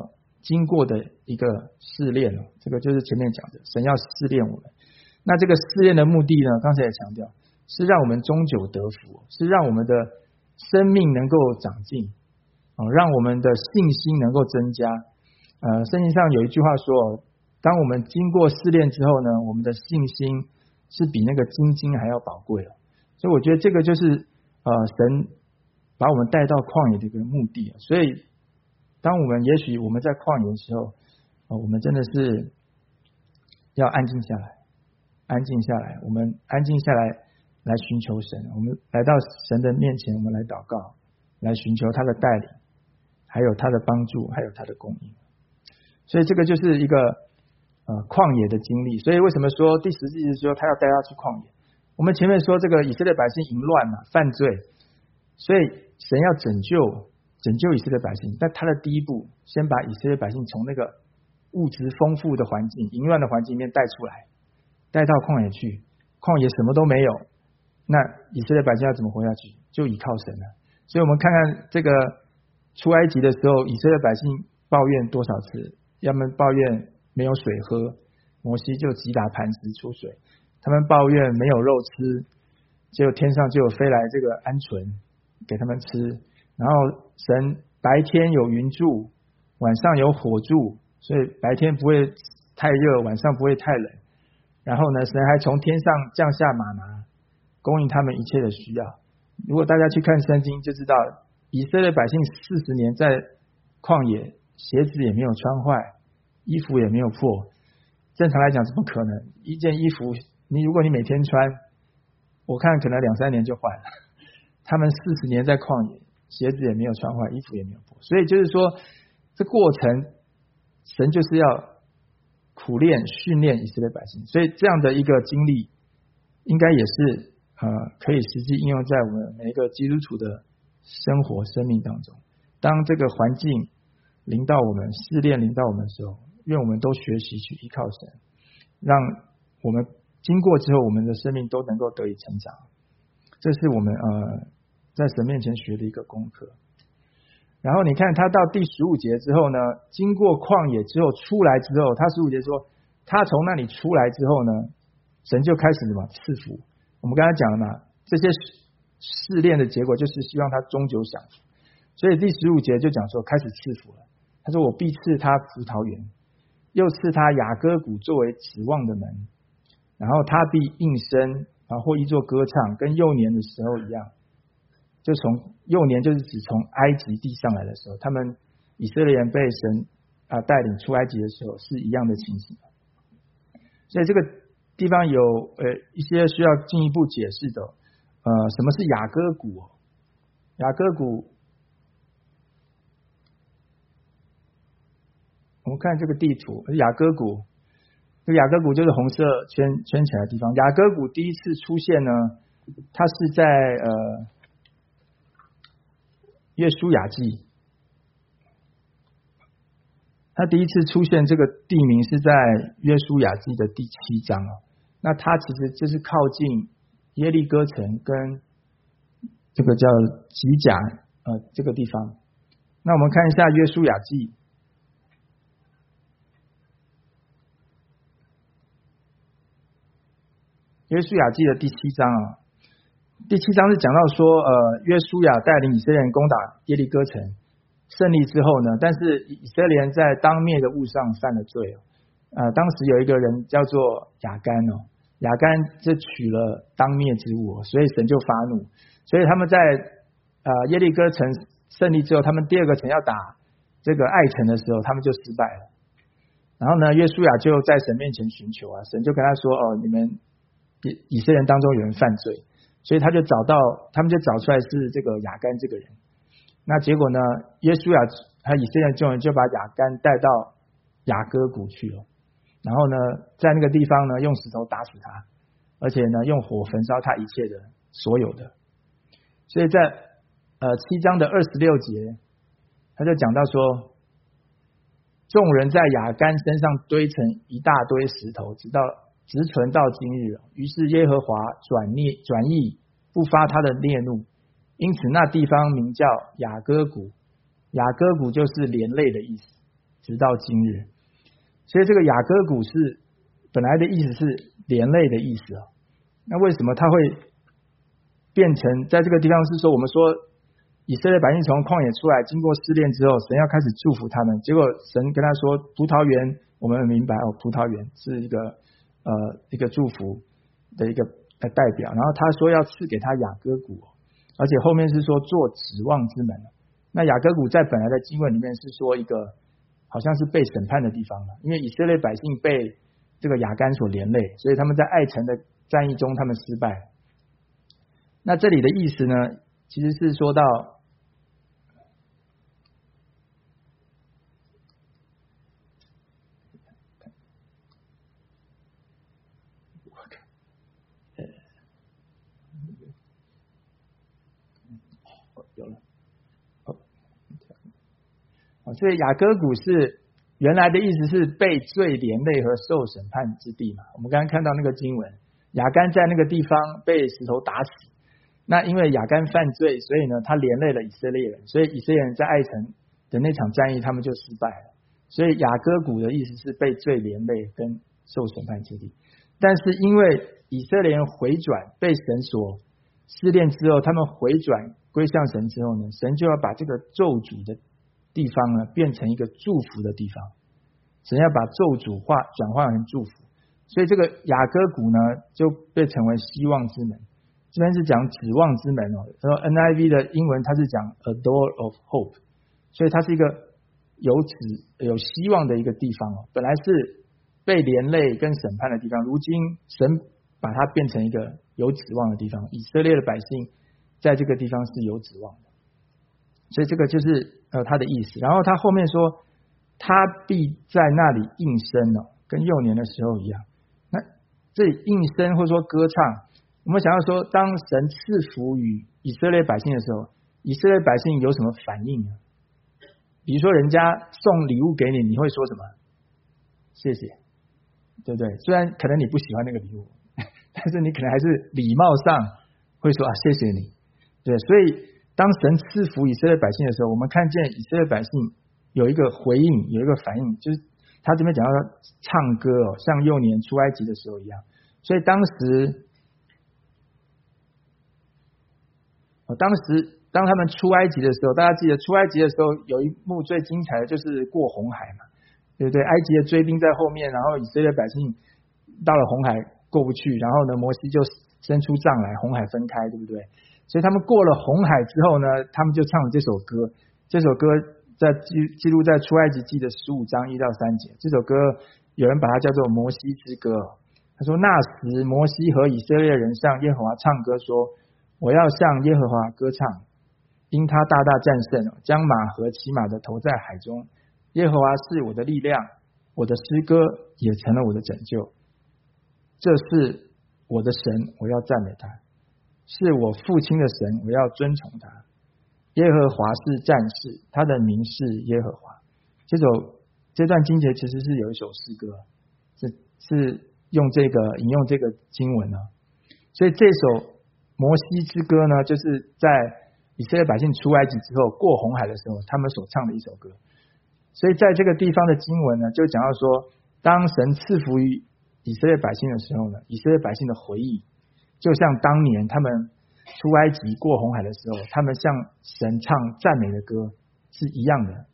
经过的一个试炼哦，这个就是前面讲的，神要试炼我们。那这个试炼的目的呢，刚才也强调，是让我们终久得福，是让我们的生命能够长进，哦，让我们的信心能够增加。呃，圣经上有一句话说，当我们经过试炼之后呢，我们的信心是比那个金金还要宝贵了。所以我觉得这个就是呃神把我们带到旷野的一个目的。所以当我们也许我们在旷野的时候，呃，我们真的是要安静下来，安静下来，我们安静下来来寻求神，我们来到神的面前，我们来祷告，来寻求他的带领，还有他的帮助，还有他的供应。所以这个就是一个呃旷野的经历。所以为什么说第十节说他要带他去旷野？我们前面说这个以色列百姓淫乱嘛，犯罪，所以神要拯救拯救以色列百姓，但他的第一步，先把以色列百姓从那个物质丰富的环境、淫乱的环境里面带出来，带到旷野去。旷野什么都没有，那以色列百姓要怎么活下去？就依靠神了。所以我们看看这个出埃及的时候，以色列百姓抱怨多少次？他们抱怨没有水喝，摩西就击打磐石出水；他们抱怨没有肉吃，结果天上就有飞来这个鹌鹑给他们吃。然后神白天有云柱，晚上有火柱，所以白天不会太热，晚上不会太冷。然后呢，神还从天上降下玛拿，供应他们一切的需要。如果大家去看圣经就知道，以色列百姓四十年在旷野，鞋子也没有穿坏，衣服也没有破。正常来讲怎么可能？一件衣服你如果你每天穿，我看可能两三年就坏了。他们四十年在旷野，鞋子也没有穿坏，衣服也没有破。所以就是说这过程神就是要苦练训练以色列百姓。所以这样的一个经历应该也是呃可以实际应用在我们每一个基督徒的生活生命当中。当这个环境临到我们，试炼临到我们的时候，愿我们都学习去依靠神，让我们经过之后，我们的生命都能够得以成长。这是我们呃在神面前学的一个功课。然后你看他到第十五节之后呢，经过旷野之后出来之后，他十五节说他从那里出来之后呢，神就开始什么赐福。我们刚才讲了嘛，这些试炼的结果就是希望他终久享福。所以第十五节就讲说开始赐福了。他说我必赐他葡萄园，又赐他雅各谷作为指望的门，然后他必应声啊，或一作歌唱，跟幼年的时候一样。就从幼年就是指从埃及地上来的时候，他们以色列人被神啊带领出埃及的时候是一样的情形。所以这个地方有呃一些需要进一步解释的。呃，什么是雅各谷？雅各谷，我们看这个地图，雅各谷，这个雅各谷就是红色圈圈起来的地方。雅各谷第一次出现呢，它是在呃约书亚记，它第一次出现这个地名是在约书亚记的第七章啊。那它其实就是靠近耶利哥城跟这个叫吉甲呃这个地方。那我们看一下约书亚记。约书亚记的第七章啊，第七章是讲到说，呃，约书亚带领以色列人攻打耶利哥城，胜利之后呢，但是以色列人在当灭的物上犯了罪哦。呃，当时有一个人叫做亚干哦，亚干就取了当灭之物、哦，所以神就发怒，所以他们在呃耶利哥城胜利之后，他们第二个城要打这个爱城的时候，他们就失败了。然后呢，约书亚就在神面前寻求啊，神就跟他说，哦，你们以色列人当中有人犯罪，所以他就找到，他们就找出来是这个亚干这个人。那结果呢，约书亚和以色列众人就把亚干带到雅各谷去了，然后呢，在那个地方呢，用石头打死他，而且呢，用火焚烧他一切的所有的。所以在呃七章的二十六节，他就讲到说，众人在亚干身上堆成一大堆石头，直到直存到今日。于是耶和华转逆转意，不发他的烈怒，因此那地方名叫雅各谷。雅各谷就是连累的意思。 直到今日。所以这个雅各谷是本来的意思是连累的意思啊。那为什么它会变成在这个地方是说，我们说以色列百姓从旷野出来，经过试炼之后，神要开始祝福他们，结果神跟他说，葡萄园我们很明白哦，葡萄园是一个呃一个祝福的一个代表，然后他说要赐给他雅各谷，而且后面是说做指望之门。那雅各谷在本来的经文里面是说一个好像是被审判的地方了，因为以色列百姓被这个亚干所连累，所以他们在爱城的战役中他们失败。那这里的意思呢，其实是说到有了哦，所以雅各谷是原来的意思是被罪连累和受审判之地嘛。我们刚刚看到那个经文，亚干在那个地方被石头打死，那因为亚干犯罪，所以呢他连累了以色列人，所以以色列人在爱城的那场战役他们就失败了。所以雅各谷的意思是被罪连累跟受审判之地。但是因为以色列人回转，被神所试炼之后，他们回转归向神之后呢，神就要把这个咒诅的地方呢变成一个祝福的地方，神要把咒诅化转化成祝福，所以这个雅各谷呢就被称为希望之门。这边是讲指望之门哦，然后 N I V 的英文它是讲 a door of hope， 所以它是一个有指有希望的一个地方哦。本来是被连累跟审判的地方，如今神把它变成一个有指望的地方，以色列的百姓在这个地方是有指望的，所以这个就是呃他的意思。然后他后面说，他必在那里应声哦，跟幼年的时候一样。那这里应声或者说歌唱，我们想要说，当神赐福于以色列百姓的时候，以色列百姓有什么反应呢？比如说人家送礼物给你，你会说什么？谢谢，对不对？虽然可能你不喜欢那个礼物，但是你可能还是礼貌上会说啊，谢谢你。对，所以当神赐福以色列百姓的时候，我们看见以色列百姓有一个回应，有一个反应，就是他这边讲到唱歌哦，像幼年出埃及的时候一样。所以当时，哦，当时当他们出埃及的时候，大家记得出埃及的时候有一幕最精彩的就是过红海嘛，对不对？埃及的追兵在后面，然后以色列百姓到了红海过不去，然后呢，摩西就伸出杖来，红海分开，对不对？所以他们过了红海之后呢，他们就唱了这首歌。这首歌在记记录在出埃及记的十五章一到三节。这首歌有人把它叫做摩西之歌。他说，那时摩西和以色列人向耶和华唱歌说，我要向耶和华歌唱，因他大大战胜，将马和骑马的投在海中。耶和华是我的力量，我的诗歌也成了我的拯救。这是我的神，我要赞美他，是我父亲的神，我要尊崇他。耶和华是战士，他的名是耶和华。这首这段经节其实是有一首诗歌，是是用这个引用这个经文呢。所以这首摩西之歌呢，就是在以色列百姓出埃及之后过红海的时候，他们所唱的一首歌。所以在这个地方的经文呢，就讲到说，当神赐福于以色列百姓的时候呢，以色列百姓的回忆，就像当年他们出埃及过红海的时候，他们向神唱赞美的歌是一样的。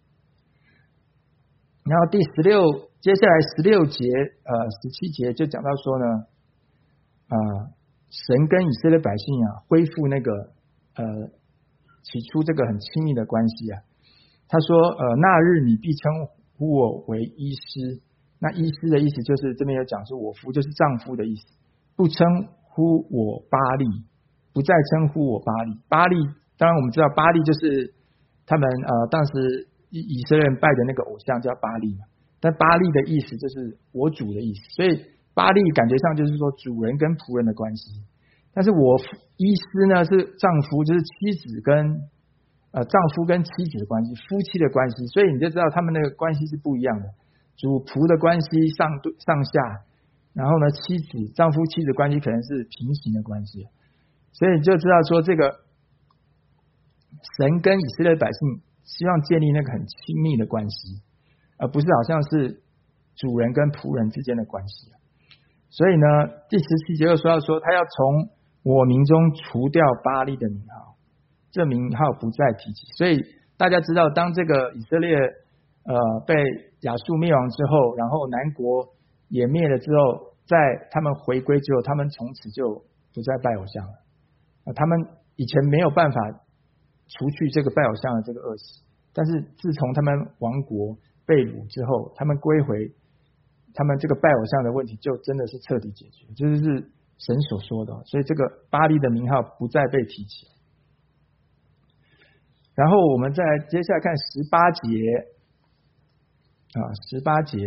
然后第十六，接下来十六节呃十七节就讲到说呢，啊、呃，神跟以色列百姓啊恢复那个呃起初这个很亲密的关系啊。他说呃那日你必称呼我为医师。那医师的意思就是这边有讲说我夫就是丈夫的意思，不称呼我巴力，不再称呼我巴力。巴力当然我们知道巴力就是他们呃当时以以色列人拜的那个偶像叫巴力嘛，但巴力的意思就是我主的意思，所以巴力感觉上就是说主人跟仆人的关系。但是我医师呢是丈夫，就是妻子跟呃丈夫跟妻子的关系，夫妻的关系，所以你就知道他们那个关系是不一样的。主仆的关系上上下，然后呢妻子丈夫妻子关系可能是平行的关系，所以你就知道说这个神跟以色列百姓希望建立那个很亲密的关系。 而不是好像是主人跟仆人之间的关系。所以呢，第十七节又说到说，他要从我民中除掉巴力的名号，这名号不再提起。所以大家知道，当这个以色列呃被亚述灭亡之后，然后南国也灭了之后，在他们回归之后，他们从此就不再拜偶像了。呃、他们以前没有办法除去这个拜偶像的这个恶习，但是自从他们亡国被掳之后，他们归回，他们这个拜偶像的问题就真的是彻底解决，这就是神所说的。所以这个巴力的名号不再被提起。然后我们再接下来看十八节啊，十八节，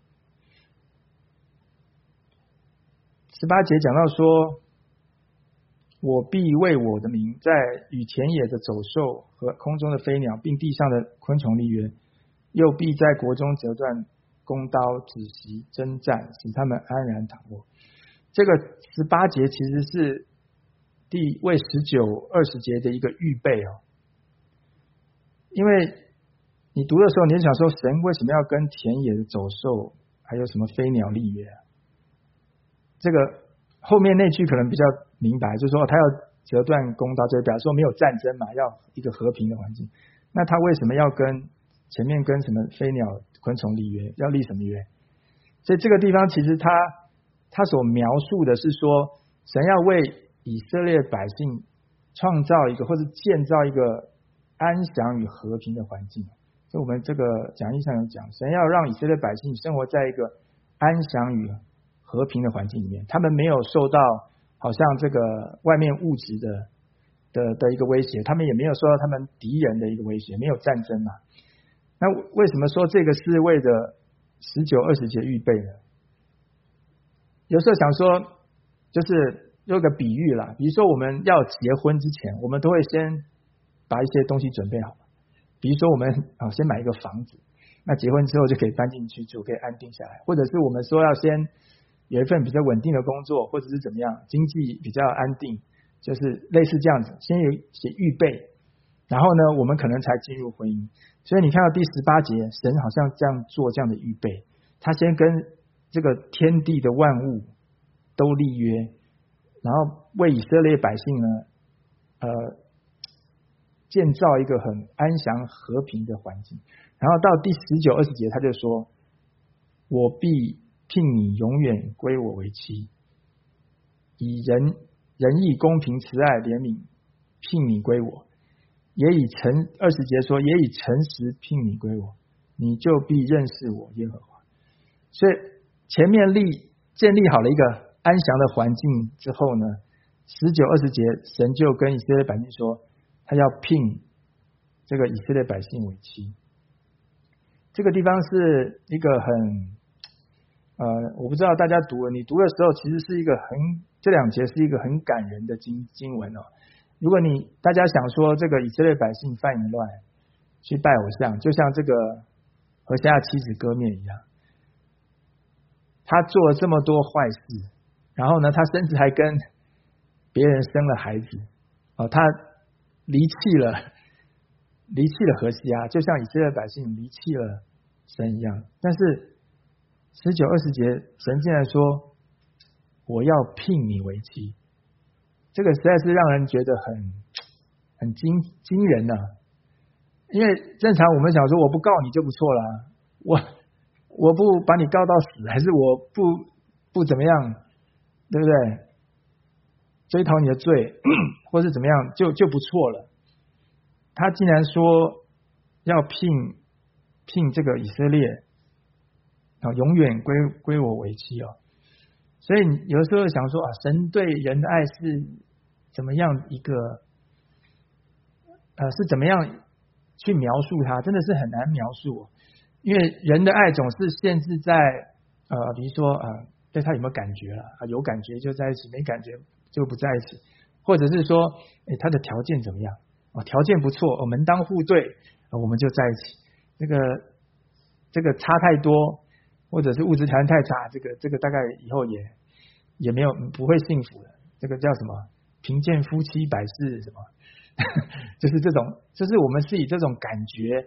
十八节讲到说，我必为我的名在与田野的走兽和空中的飞鸟，并地上的昆虫立约，又必在国中折断弓刀，止息征战，使他们安然躺卧。这个十八节其实是第为十九、二十节的一个预备哦。因为你读的时候，你就想说，神为什么要跟田野的走兽还有什么飞鸟立约啊？这个后面那句可能比较明白，就是说他要折断弓刀，就表示说没有战争嘛，要一个和平的环境。那他为什么要跟前面跟什么飞鸟昆虫立约，要立什么约？所以这个地方其实他他所描述的是说，神要为以色列百姓创造一个或是建造一个安详与和平的环境。所以我们这个讲义上有讲，神要让以色列百姓生活在一个安详与和平的环境里面，他们没有受到好像这个外面物质的的的一个威胁，他们也没有受到他们敌人的一个威胁，没有战争嘛。那为什么说这个是为了十九、二十节预备呢？有时候想说，就是有个比喻啦，比如说我们要结婚之前，我们都会先把一些东西准备好，比如说我们啊先买一个房子，那结婚之后就可以搬进去住，可以安定下来，或者是我们说要先有一份比较稳定的工作，或者是怎么样，经济比较安定，就是类似这样子，先有一些预备，然后呢，我们可能才进入婚姻。所以你看到第十八节，神好像这样做这样的预备，他先跟这个天地的万物都立约，然后为以色列百姓呢，呃，建造一个很安详和平的环境。然后到第十九、二十节，他就说：“我必聘你永远归我为妻，以仁仁义、公平、慈爱、怜悯聘你归我。”也以诚二十节说，也以诚实聘你归我，你就必认识我耶和华。所以前面立建立好了一个安详的环境之后呢，十九、二十节神就跟以色列百姓说，他要聘这个以色列百姓为妻。这个地方是一个很呃，我不知道大家读了，你读的时候其实是一个很这两节是一个很感人的经经文哦。如果你大家想说这个以色列百姓犯淫乱去拜偶像，就像这个何西阿妻子割面一样，他做了这么多坏事，然后呢，他甚至还跟别人生了孩子哦，他离弃了离弃了何西阿，就像以色列百姓离弃了神一样。但是十九、二十节神竟然说，我要聘你为妻。这个实在是让人觉得很很惊惊人啊！因为正常我们想说，我不告你就不错了，我我不把你告到死，还是我不不怎么样，对不对？追讨你的罪，或是怎么样，就就不错了。他竟然说要聘聘这个以色列啊，永远归归我为妻哦。所以有的时候想说啊，神对人的爱是怎么样一个呃是怎么样去描述它，真的是很难描述。因为人的爱总是限制在呃比如说呃对他有没有感觉了啊，有感觉就在一起，没感觉就不在一起，或者是说诶他的条件怎么样啊，条件不错，我门当户对，我们就在一起。这个这个差太多，或者是物质条件太差，这个这个大概以后也也没有不会幸福的。这个叫什么？贫贱夫妻百事什么？就是这种，就是我们是以这种感觉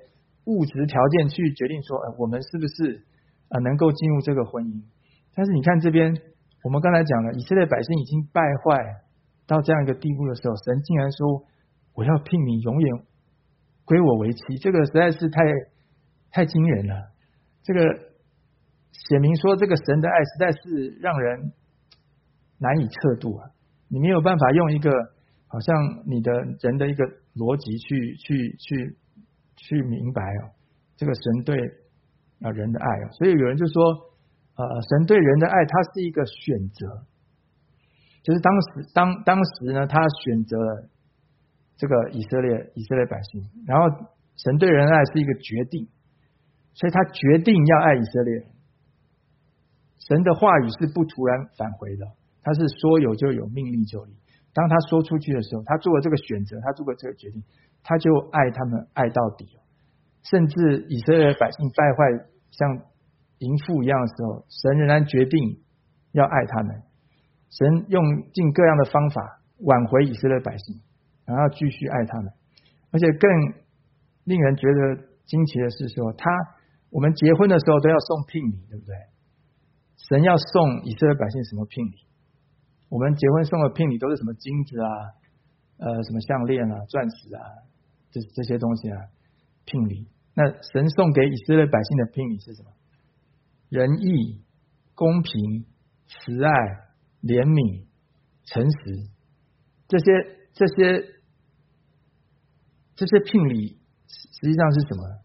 物质条件去决定说，呃、我们是不是、呃、能够进入这个婚姻。但是你看这边，我们刚才讲了，以色列百姓已经败坏到这样一个地步的时候，神竟然说我要聘你永远归我为妻，这个实在是太太惊人了。这个写明说这个神的爱实在是让人难以测度啊，你没有办法用一个好像你的人的一个逻辑去去去去明白哦，这个神对啊人的爱哦。所以有人就说，呃，神对人的爱，它是一个选择，就是当时当当时呢，他选择了这个以色列以色列百姓，然后神对人的爱是一个决定，所以他决定要爱以色列人。神的话语是不突然返回的，他是说有就有，命立就立。当他说出去的时候，他做了这个选择，他做了这个决定，他就爱他们爱到底。甚至以色列百姓败坏像淫妇一样的时候，神仍然决定要爱他们。神用尽各样的方法挽回以色列百姓，然后继续爱他们。而且更令人觉得惊奇的是说，他我们结婚的时候都要送聘礼，对不对？神要送以色列百姓什么聘礼？我们结婚送的聘礼都是什么金子啊，呃，什么项链啊、钻石啊，这这些东西啊，聘礼。那神送给以色列百姓的聘礼是什么？仁义、公平、慈爱、怜悯、诚实，这些这些这些聘礼实际上是什么？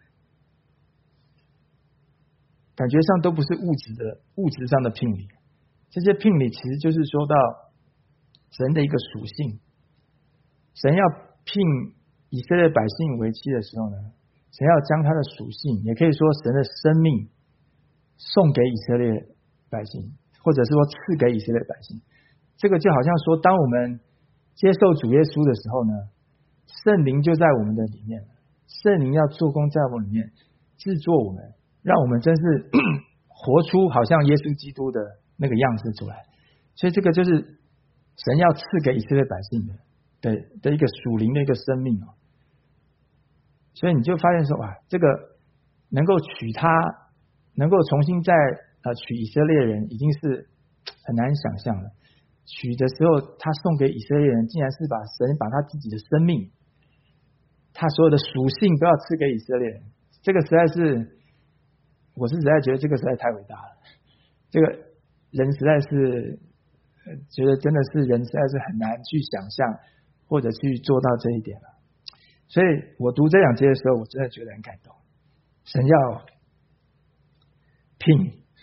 感觉上都不是物质的物质上的聘礼，这些聘礼其实就是说到神的一个属性。神要聘以色列百姓为妻的时候呢，神要将他的属性，也可以说神的生命送给以色列百姓，或者是说赐给以色列百姓。这个就好像说，当我们接受主耶稣的时候呢，圣灵就在我们的里面，圣灵要做工在我们里面，制作我们，让我们真是活出好像耶稣基督的那个样子出来。所以这个就是神要赐给以色列百姓的的的一个属灵的一个生命哦。所以你就发现说，哇，这个能够娶他，能够重新再呃娶以色列人，已经是很难想象了。娶的时候，他送给以色列人，竟然是把神把他自己的生命，他所有的属性都要赐给以色列人。这个实在是，我是实在觉得这个实在太伟大了。这个人实在是觉得真的是人实在是很难去想象或者去做到这一点了。所以我读这两节的时候，我真的觉得很感动。神要聘，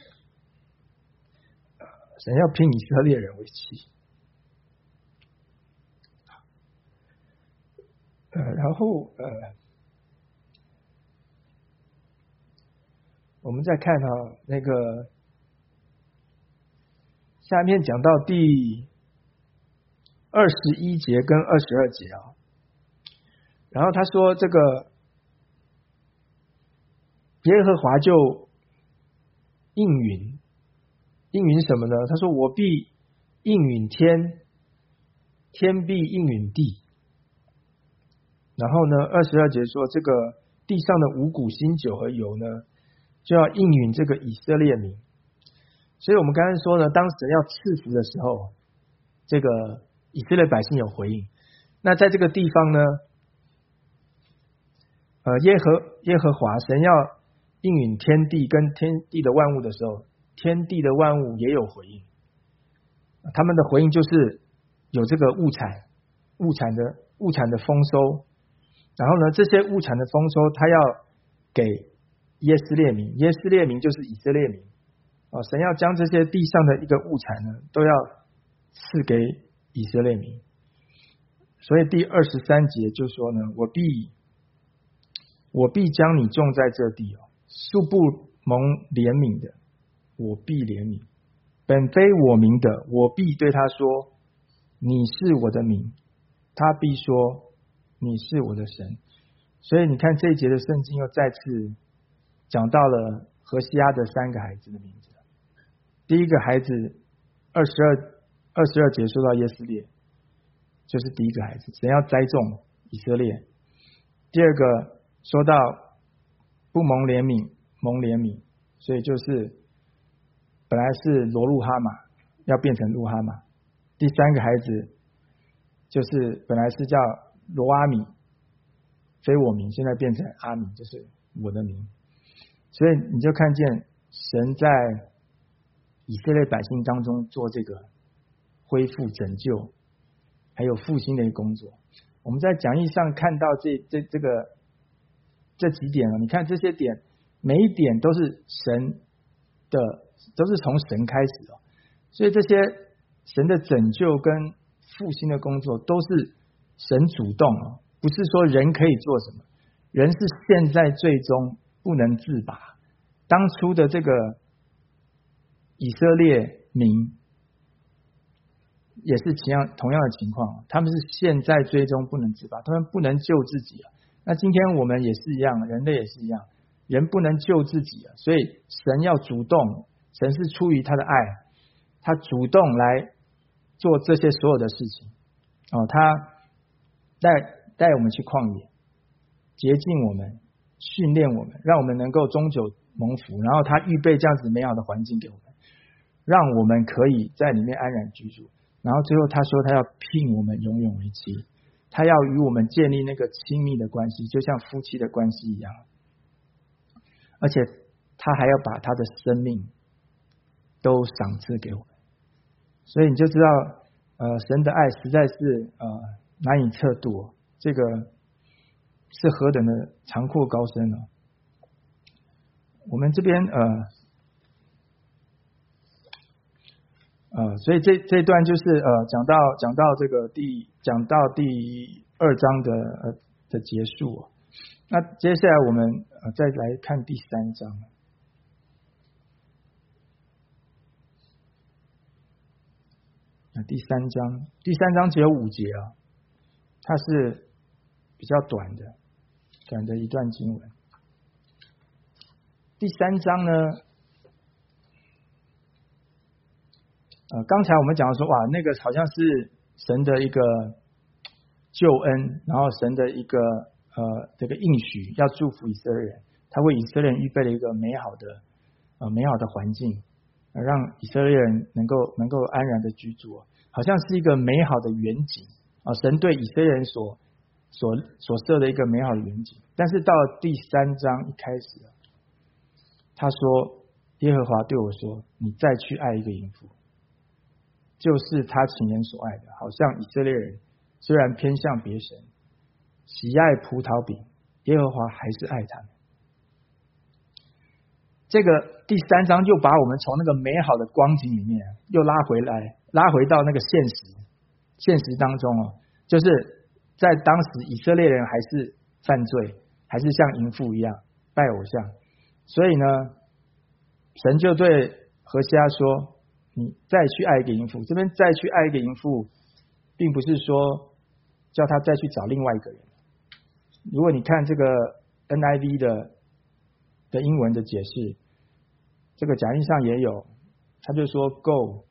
神要聘以色列人为妻。呃，然后呃，我们再看哈、啊、那个下面讲到第二十一节跟二十二节啊。然后他说这个耶和华就应允，应允什么呢？他说我必应允天，天必应允地。然后呢，二十二节说这个地上的五谷、新酒和油呢，就要应允这个以色列民。所以我们刚才说呢，当神要赐福的时候，这个以色列百姓有回应。那在这个地方呢，呃，耶和耶和华神要应允天地跟天地的万物的时候，天地的万物也有回应。他们的回应就是有这个物产，物产的物产的丰收。然后呢，这些物产的丰收，他要给耶斯列民，耶斯列民就是以色列民。哦，神要将这些地上的一个物产呢，都要赐给以色列民。所以第二十三节就说呢，我必我必将你种在这地哦，素不蒙怜悯的，我必怜悯；本非我民的，我必对他说，你是我的民。他必说，你是我的神。所以你看这一节的圣经又再次讲到了何西阿的三个孩子的名字。第一个孩子二十二二十二节说到耶斯列，就是第一个孩子，神要栽种以色列。第二个说到不蒙怜悯，蒙怜悯，所以就是本来是罗路哈马，要变成路哈马。第三个孩子就是本来是叫罗阿米，非我名，现在变成阿米，就是我的名。所以你就看见神在以色列百姓当中做这个恢复拯救还有复兴的一个工作。我们在讲义上看到这这这个这几点，你看这些点每一点都是神的，都是从神开始的，所以这些神的拯救跟复兴的工作都是神主动，不是说人可以做什么，人是现在最终不能自拔。当初的这个以色列民也是同样同样的情况，他们是现在最终不能自拔，他们不能救自己。那今天我们也是一样，人类也是一样，人不能救自己，所以神要主动，神是出于他的爱，他主动来做这些所有的事情。哦，他带带我们去旷野，洁净我们，训练我们，让我们能够终久蒙福，然后他预备这样子美好的环境给我们，让我们可以在里面安然居住。然后最后他说他要聘我们永远为妻，他要与我们建立那个亲密的关系，就像夫妻的关系一样，而且他还要把他的生命都赏赐给我们。所以你就知道呃，神的爱实在是呃难以测度，这个是何等的长阔高深呢？我们这边呃呃，所以这这一段就是呃讲到讲到这个第讲到第二章的呃的结束。那接下来我们呃再来看第三章。那第三章第三章只有五节啊，它是比较短的短的一段经文。第三章呢，呃，刚才我们讲到说，哇，那个好像是神的一个救恩，然后神的一个呃这个应许，要祝福以色列人，他为以色列人预备了一个美好的呃美好的环境，呃、让以色列人能够能够安然的居住，好像是一个美好的远景啊、呃，神对以色列人所所所设的一个美好的远景。但是到第三章一开始，他说耶和华对我说，你再去爱一个淫妇，就是他情人所爱的，好像以色列人虽然偏向别神，喜爱葡萄饼，耶和华还是爱他们。这个第三章又把我们从那个美好的光景里面又拉回来，拉回到那个现实现实当中哦，就是在当时以色列人还是犯罪，还是像淫妇一样拜偶像，所以呢神就对何西阿说，你再去爱一个淫妇。这边再去爱一个淫妇并不是说叫他再去找另外一个人。如果你看这个 N I V 的的英文的解释，这个讲义上也有，他就说 Go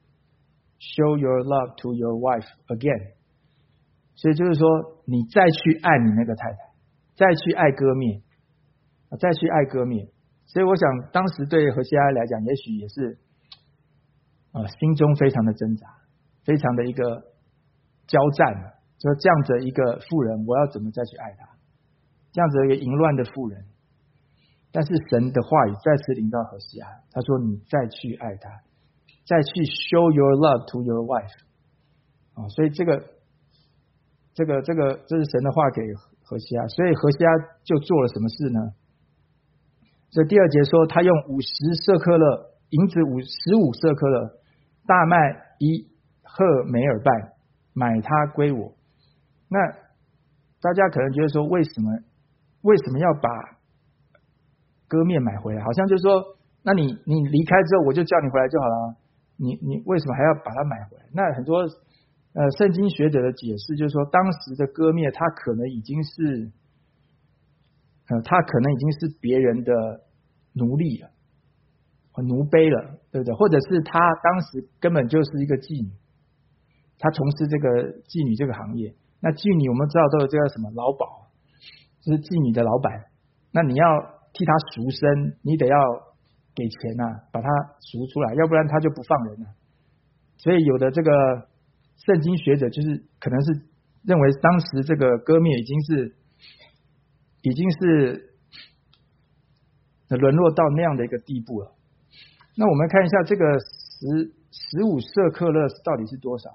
show your love to your wife again， 所以就是说你再去爱你那个太太，再去爱歌灭，再去爱歌灭。所以我想当时对何西阿来讲，也许也是呃心中非常的挣扎，非常的一个交战，就这样子一个妇人，我要怎么再去爱她，这样子一个淫乱的妇人。但是神的话语再次临到何西阿，他说你再去爱她，再去 show your love to your wife、哦、所以这个这个这个这是神的话给何西阿。所以何西阿就做了什么事呢？这第二节说，他用五十舍克勒银子五十五舍克勒，大麦一赫梅尔半，买它归我。那大家可能觉得说，为什么为什么要把割面买回来？好像就是说，那你你离开之后，我就叫你回来就好了，你你为什么还要把它买回来？那很多呃圣经学者的解释就是说，当时的割面它可能已经是。呃，他可能已经是别人的奴隶了，奴婢了，对不对？或者是他当时根本就是一个妓女，他从事这个妓女这个行业。那妓女我们知道都有这个什么劳保，就是妓女的老板。那你要替他赎身，你得要给钱啊，把他赎出来，要不然他就不放人了。所以有的这个圣经学者就是可能是认为当时这个割灭已经是已经是沦落到那样的一个地步了。那我们看一下这个十十五舍克勒到底是多少？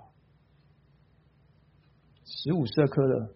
十五舍克勒。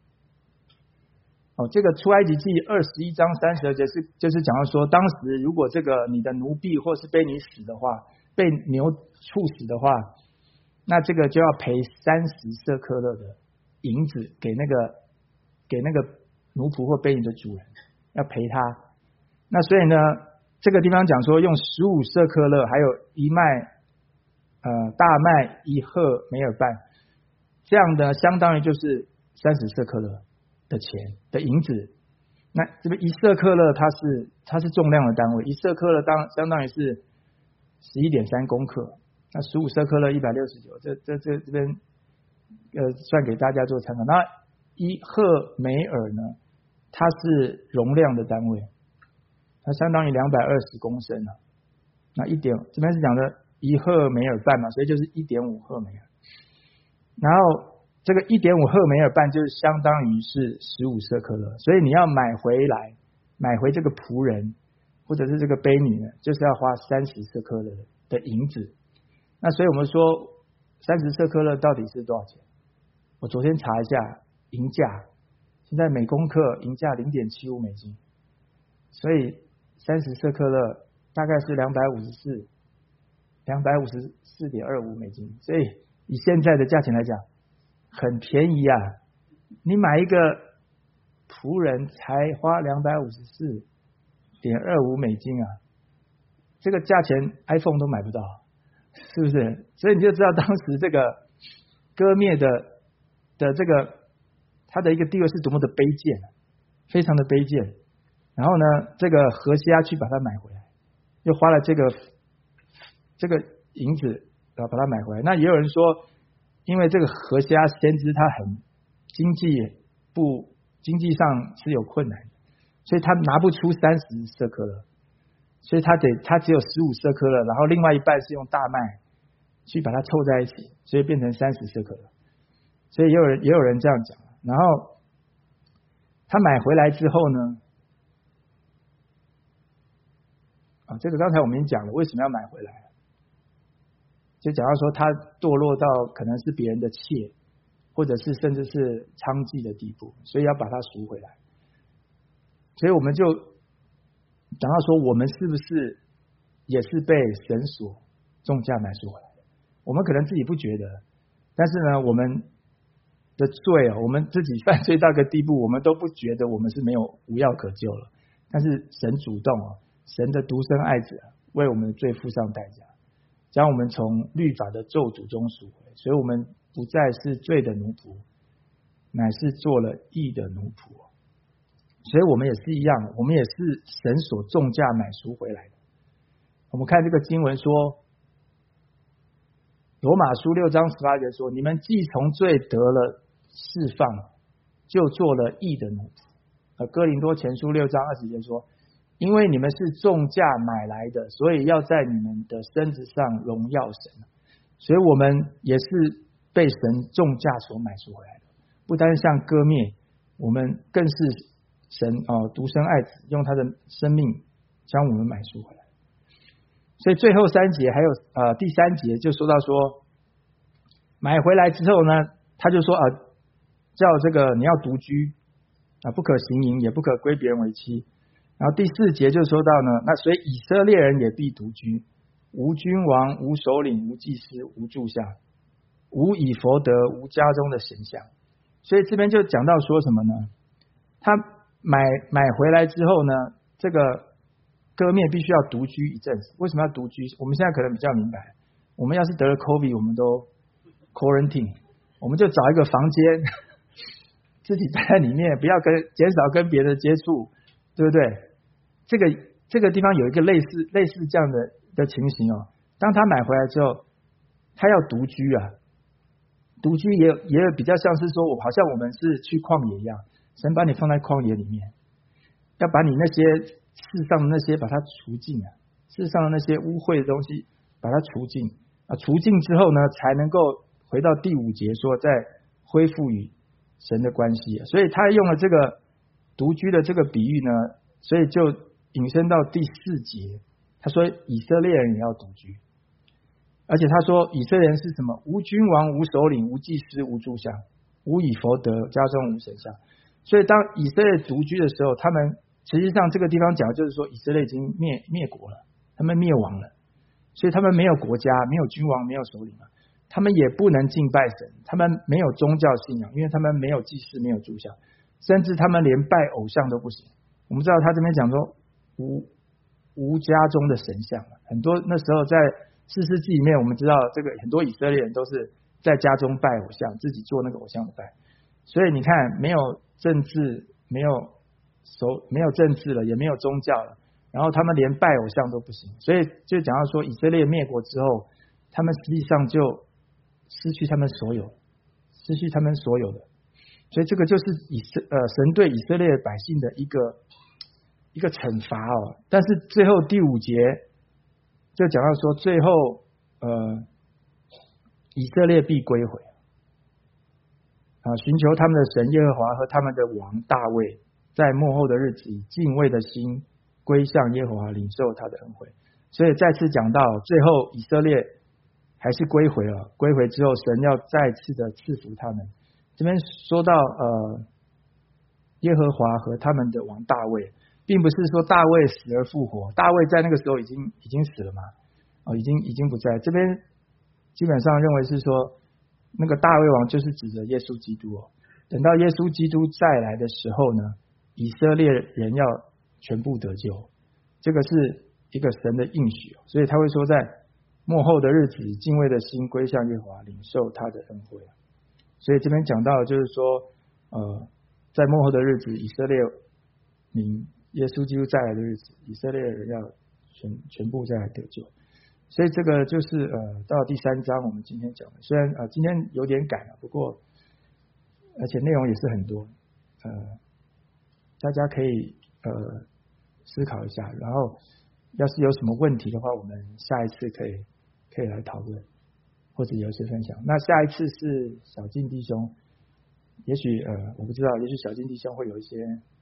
哦，这个出埃及记二十一章三十二节是就是讲到说，当时如果这个你的奴婢或是被你死的话，被牛处死的话，那这个就要赔三十舍克勒的银子给那个给那个奴仆或婢女的主人，要赔他。那所以呢，这个地方讲说用十五舍克勒，还有一麦呃大麦一赫梅尔半，这样的相当于就是三十舍克勒的钱的银子。那这边一舍克勒它是它是重量的单位，一舍克勒当相当于是十一点三公克，那十五舍克勒一百六十九，这这这这边呃算给大家做参考。那一赫梅尔呢，它是容量的单位，它相当于两百二十公升啊。那一点这边是讲的一赫梅尔半嘛，所以就是一点五赫梅尔。然后这个一点五赫梅尔半就是相当于是十五舍克勒，所以你要买回来，买回这个仆人或者是这个婢女呢，就是要花三十舍克勒的银子。那所以我们说三十舍克勒到底是多少钱？我昨天查一下银价，现在每公克银价 零点七五美金，所以三十舍克勒大概是两百五十四 两百五十四点二五美金，所以以现在的价钱来讲很便宜啊。你买一个仆人才花两百五十四点二五美金啊，这个价钱 iPhone 都买不到，是不是？所以你就知道当时这个割灭的的这个他的一个地位是多么的卑贱，非常的卑贱。然后呢，这个何西阿去把它买回来，又花了这个这个银子然后把它买回来。那也有人说，因为这个何西阿先知他很经济不经济上是有困难，所以他拿不出三十舍克勒，所以他得他只有十五舍克勒，然后另外一半是用大麦去把它凑在一起，所以变成三十舍克勒。所以也有人也有人这样讲。然后他买回来之后呢，啊，这个刚才我们已经讲了，为什么要买回来？就讲到说他堕落到可能是别人的妾，或者是甚至是娼妓的地步，所以要把它赎回来。所以我们就讲到说，我们是不是也是被神所重价买赎回来的？我们可能自己不觉得，但是呢，我们的罪啊，我们自己犯罪到一个地步，我们都不觉得我们是没有无药可救了。但是神主动啊，神的独生爱子、啊、为我们的罪付上代价，将我们从律法的咒诅中赎回，所以我们不再是罪的奴仆，乃是做了义的奴仆。所以我们也是一样，我们也是神所重价买赎回来的。我们看这个经文说，罗马书六章十八节说，你们既从罪得了释放，就做了义的奴仆。哥林多前书六章二十节说，因为你们是重价买来的，所以要在你们的身子上荣耀神。所以我们也是被神重价所买赎回来的，不单像割灭，我们更是神哦独生爱子用他的生命将我们买赎回来。所以最后三节还有呃第三节就说到说，买回来之后呢，他就说啊，叫这个你要独居啊，不可行淫，也不可归别人为妻。然后第四节就说到呢，那所以以色列人也必独居，无君王，无首领，无祭司，无柱像，无以弗得，无家中的神像。所以这边就讲到说什么呢？他买买回来之后呢，这个割灭必须要独居一阵子。为什么要独居？我们现在可能比较明白，我们要是得了 COVID， 我们都 quarantine， 我们就找一个房间自己待在里面，不要跟减少跟别人的接触，对不对？这个这个地方有一个类似类似这样的的情形哦。当他买回来之后，他要独居啊，独居也有也有比较像是说，我好像我们是去旷野一样，神把你放在旷野里面，要把你那些世上的那些把它除尽啊，世上的那些污秽的东西把它除尽啊，除尽之后呢，才能够回到第五节说再恢复与神的关系。所以他用了这个独居的这个比喻呢，所以就引申到第四节，他说以色列人也要独居，而且他说以色列人是什么？无君王，无首领，无祭司，无柱像，无以弗得，家中无神像。所以当以色列独居的时候，他们实际上这个地方讲的就是说以色列已经灭灭国了，他们灭亡了，所以他们没有国家，没有君王，没有首领了，他们也不能敬拜神，他们没有宗教信仰，因为他们没有祭司，没有柱像，甚至他们连拜偶像都不行。我们知道他这边讲说无无家中的神像，很多那时候在士师记里面，我们知道这个很多以色列人都是在家中拜偶像，自己做那个偶像的拜。所以你看，没有政治，没有首，没有政治了，也没有宗教了，然后他们连拜偶像都不行。所以就讲到说，以色列灭国之后，他们实际上就失去他们所有，失去他们所有的。所以这个就是以色呃神对以色列百姓的一个一个惩罚哦。但是最后第五节就讲到说，最后呃以色列必归回啊，寻求他们的神耶和华和他们的王大卫，在末后的日子以敬畏的心归向耶和华，领受他的恩惠。所以再次讲到最后以色列还是归回了，归回之后神要再次的赐福他们。这边说到呃耶和华和他们的王大卫，并不是说大卫死而复活，大卫在那个时候已经已经死了嘛，哦，已经已经不在。这边基本上认为是说那个大卫王就是指着耶稣基督哦。等到耶稣基督再来的时候呢，以色列人要全部得救，这个是一个神的应许，所以他会说在末后的日子，敬畏的心归向耶和华，领受他的恩惠。所以这边讲到的就是说，呃，在末后的日子，以色列民耶稣基督再来的日子，以色列人要全全部再来得救。所以这个就是呃，到第三章我们今天讲的，虽然呃今天有点赶了，不过而且内容也是很多，呃，大家可以呃思考一下，然后要是有什么问题的话，我们下一次可以可以来讨论，或者有一些分享。那下一次是小静弟兄，也许呃我不知道，也许小静弟兄会有一些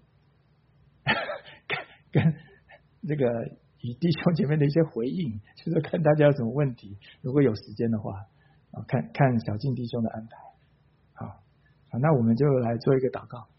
跟这个与弟兄姐妹的一些回应，就是看大家有什么问题，如果有时间的话，啊，看看小静弟兄的安排。好，好，那我们就来做一个祷告。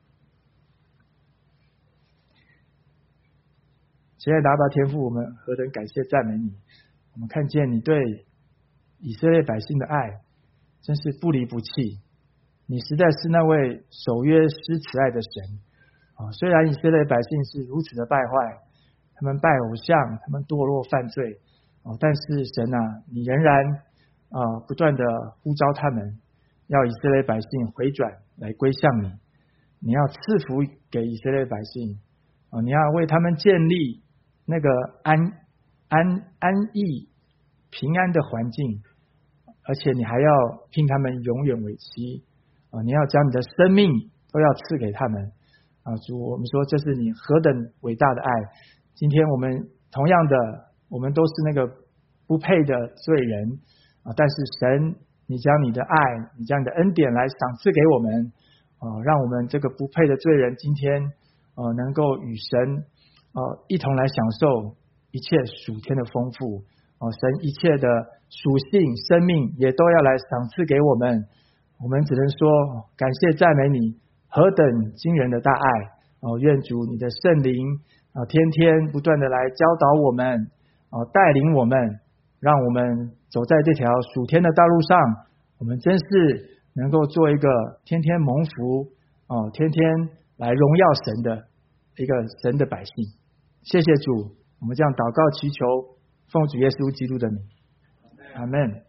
亲爱的阿爸天父，我们何等感谢赞美你！我们看见你对以色列百姓的爱，真是不离不弃。你实在是那位守约施慈爱的神啊！虽然以色列百姓是如此的败坏，他们拜偶像，他们堕落犯罪啊，但是神啊，你仍然啊不断的呼召他们，要以色列百姓回转来归向你。你要赐福给以色列百姓啊，你要为他们建立那个安安安逸平安的环境，而且你还要聘他们永远为妻啊！你要将你的生命都要赐给他们啊！主，我们说这是你何等伟大的爱！今天我们同样的，我们都是那个不配的罪人啊！但是神，你将你的爱，你将你的恩典来赏赐给我们啊！让我们这个不配的罪人今天啊，能够与神啊一同来享受一切属天的丰富。哦，神一切的属性、生命也都要来赏赐给我们，我们只能说感谢赞美你何等惊人的大爱哦！愿主你的圣灵啊，天天不断的来教导我们啊，带领我们，让我们走在这条属天的道路上，我们真是能够做一个天天蒙福哦，天天来荣耀神的一个神的百姓。谢谢主，我们这样祷告祈求。奉主耶稣基督的名，阿们。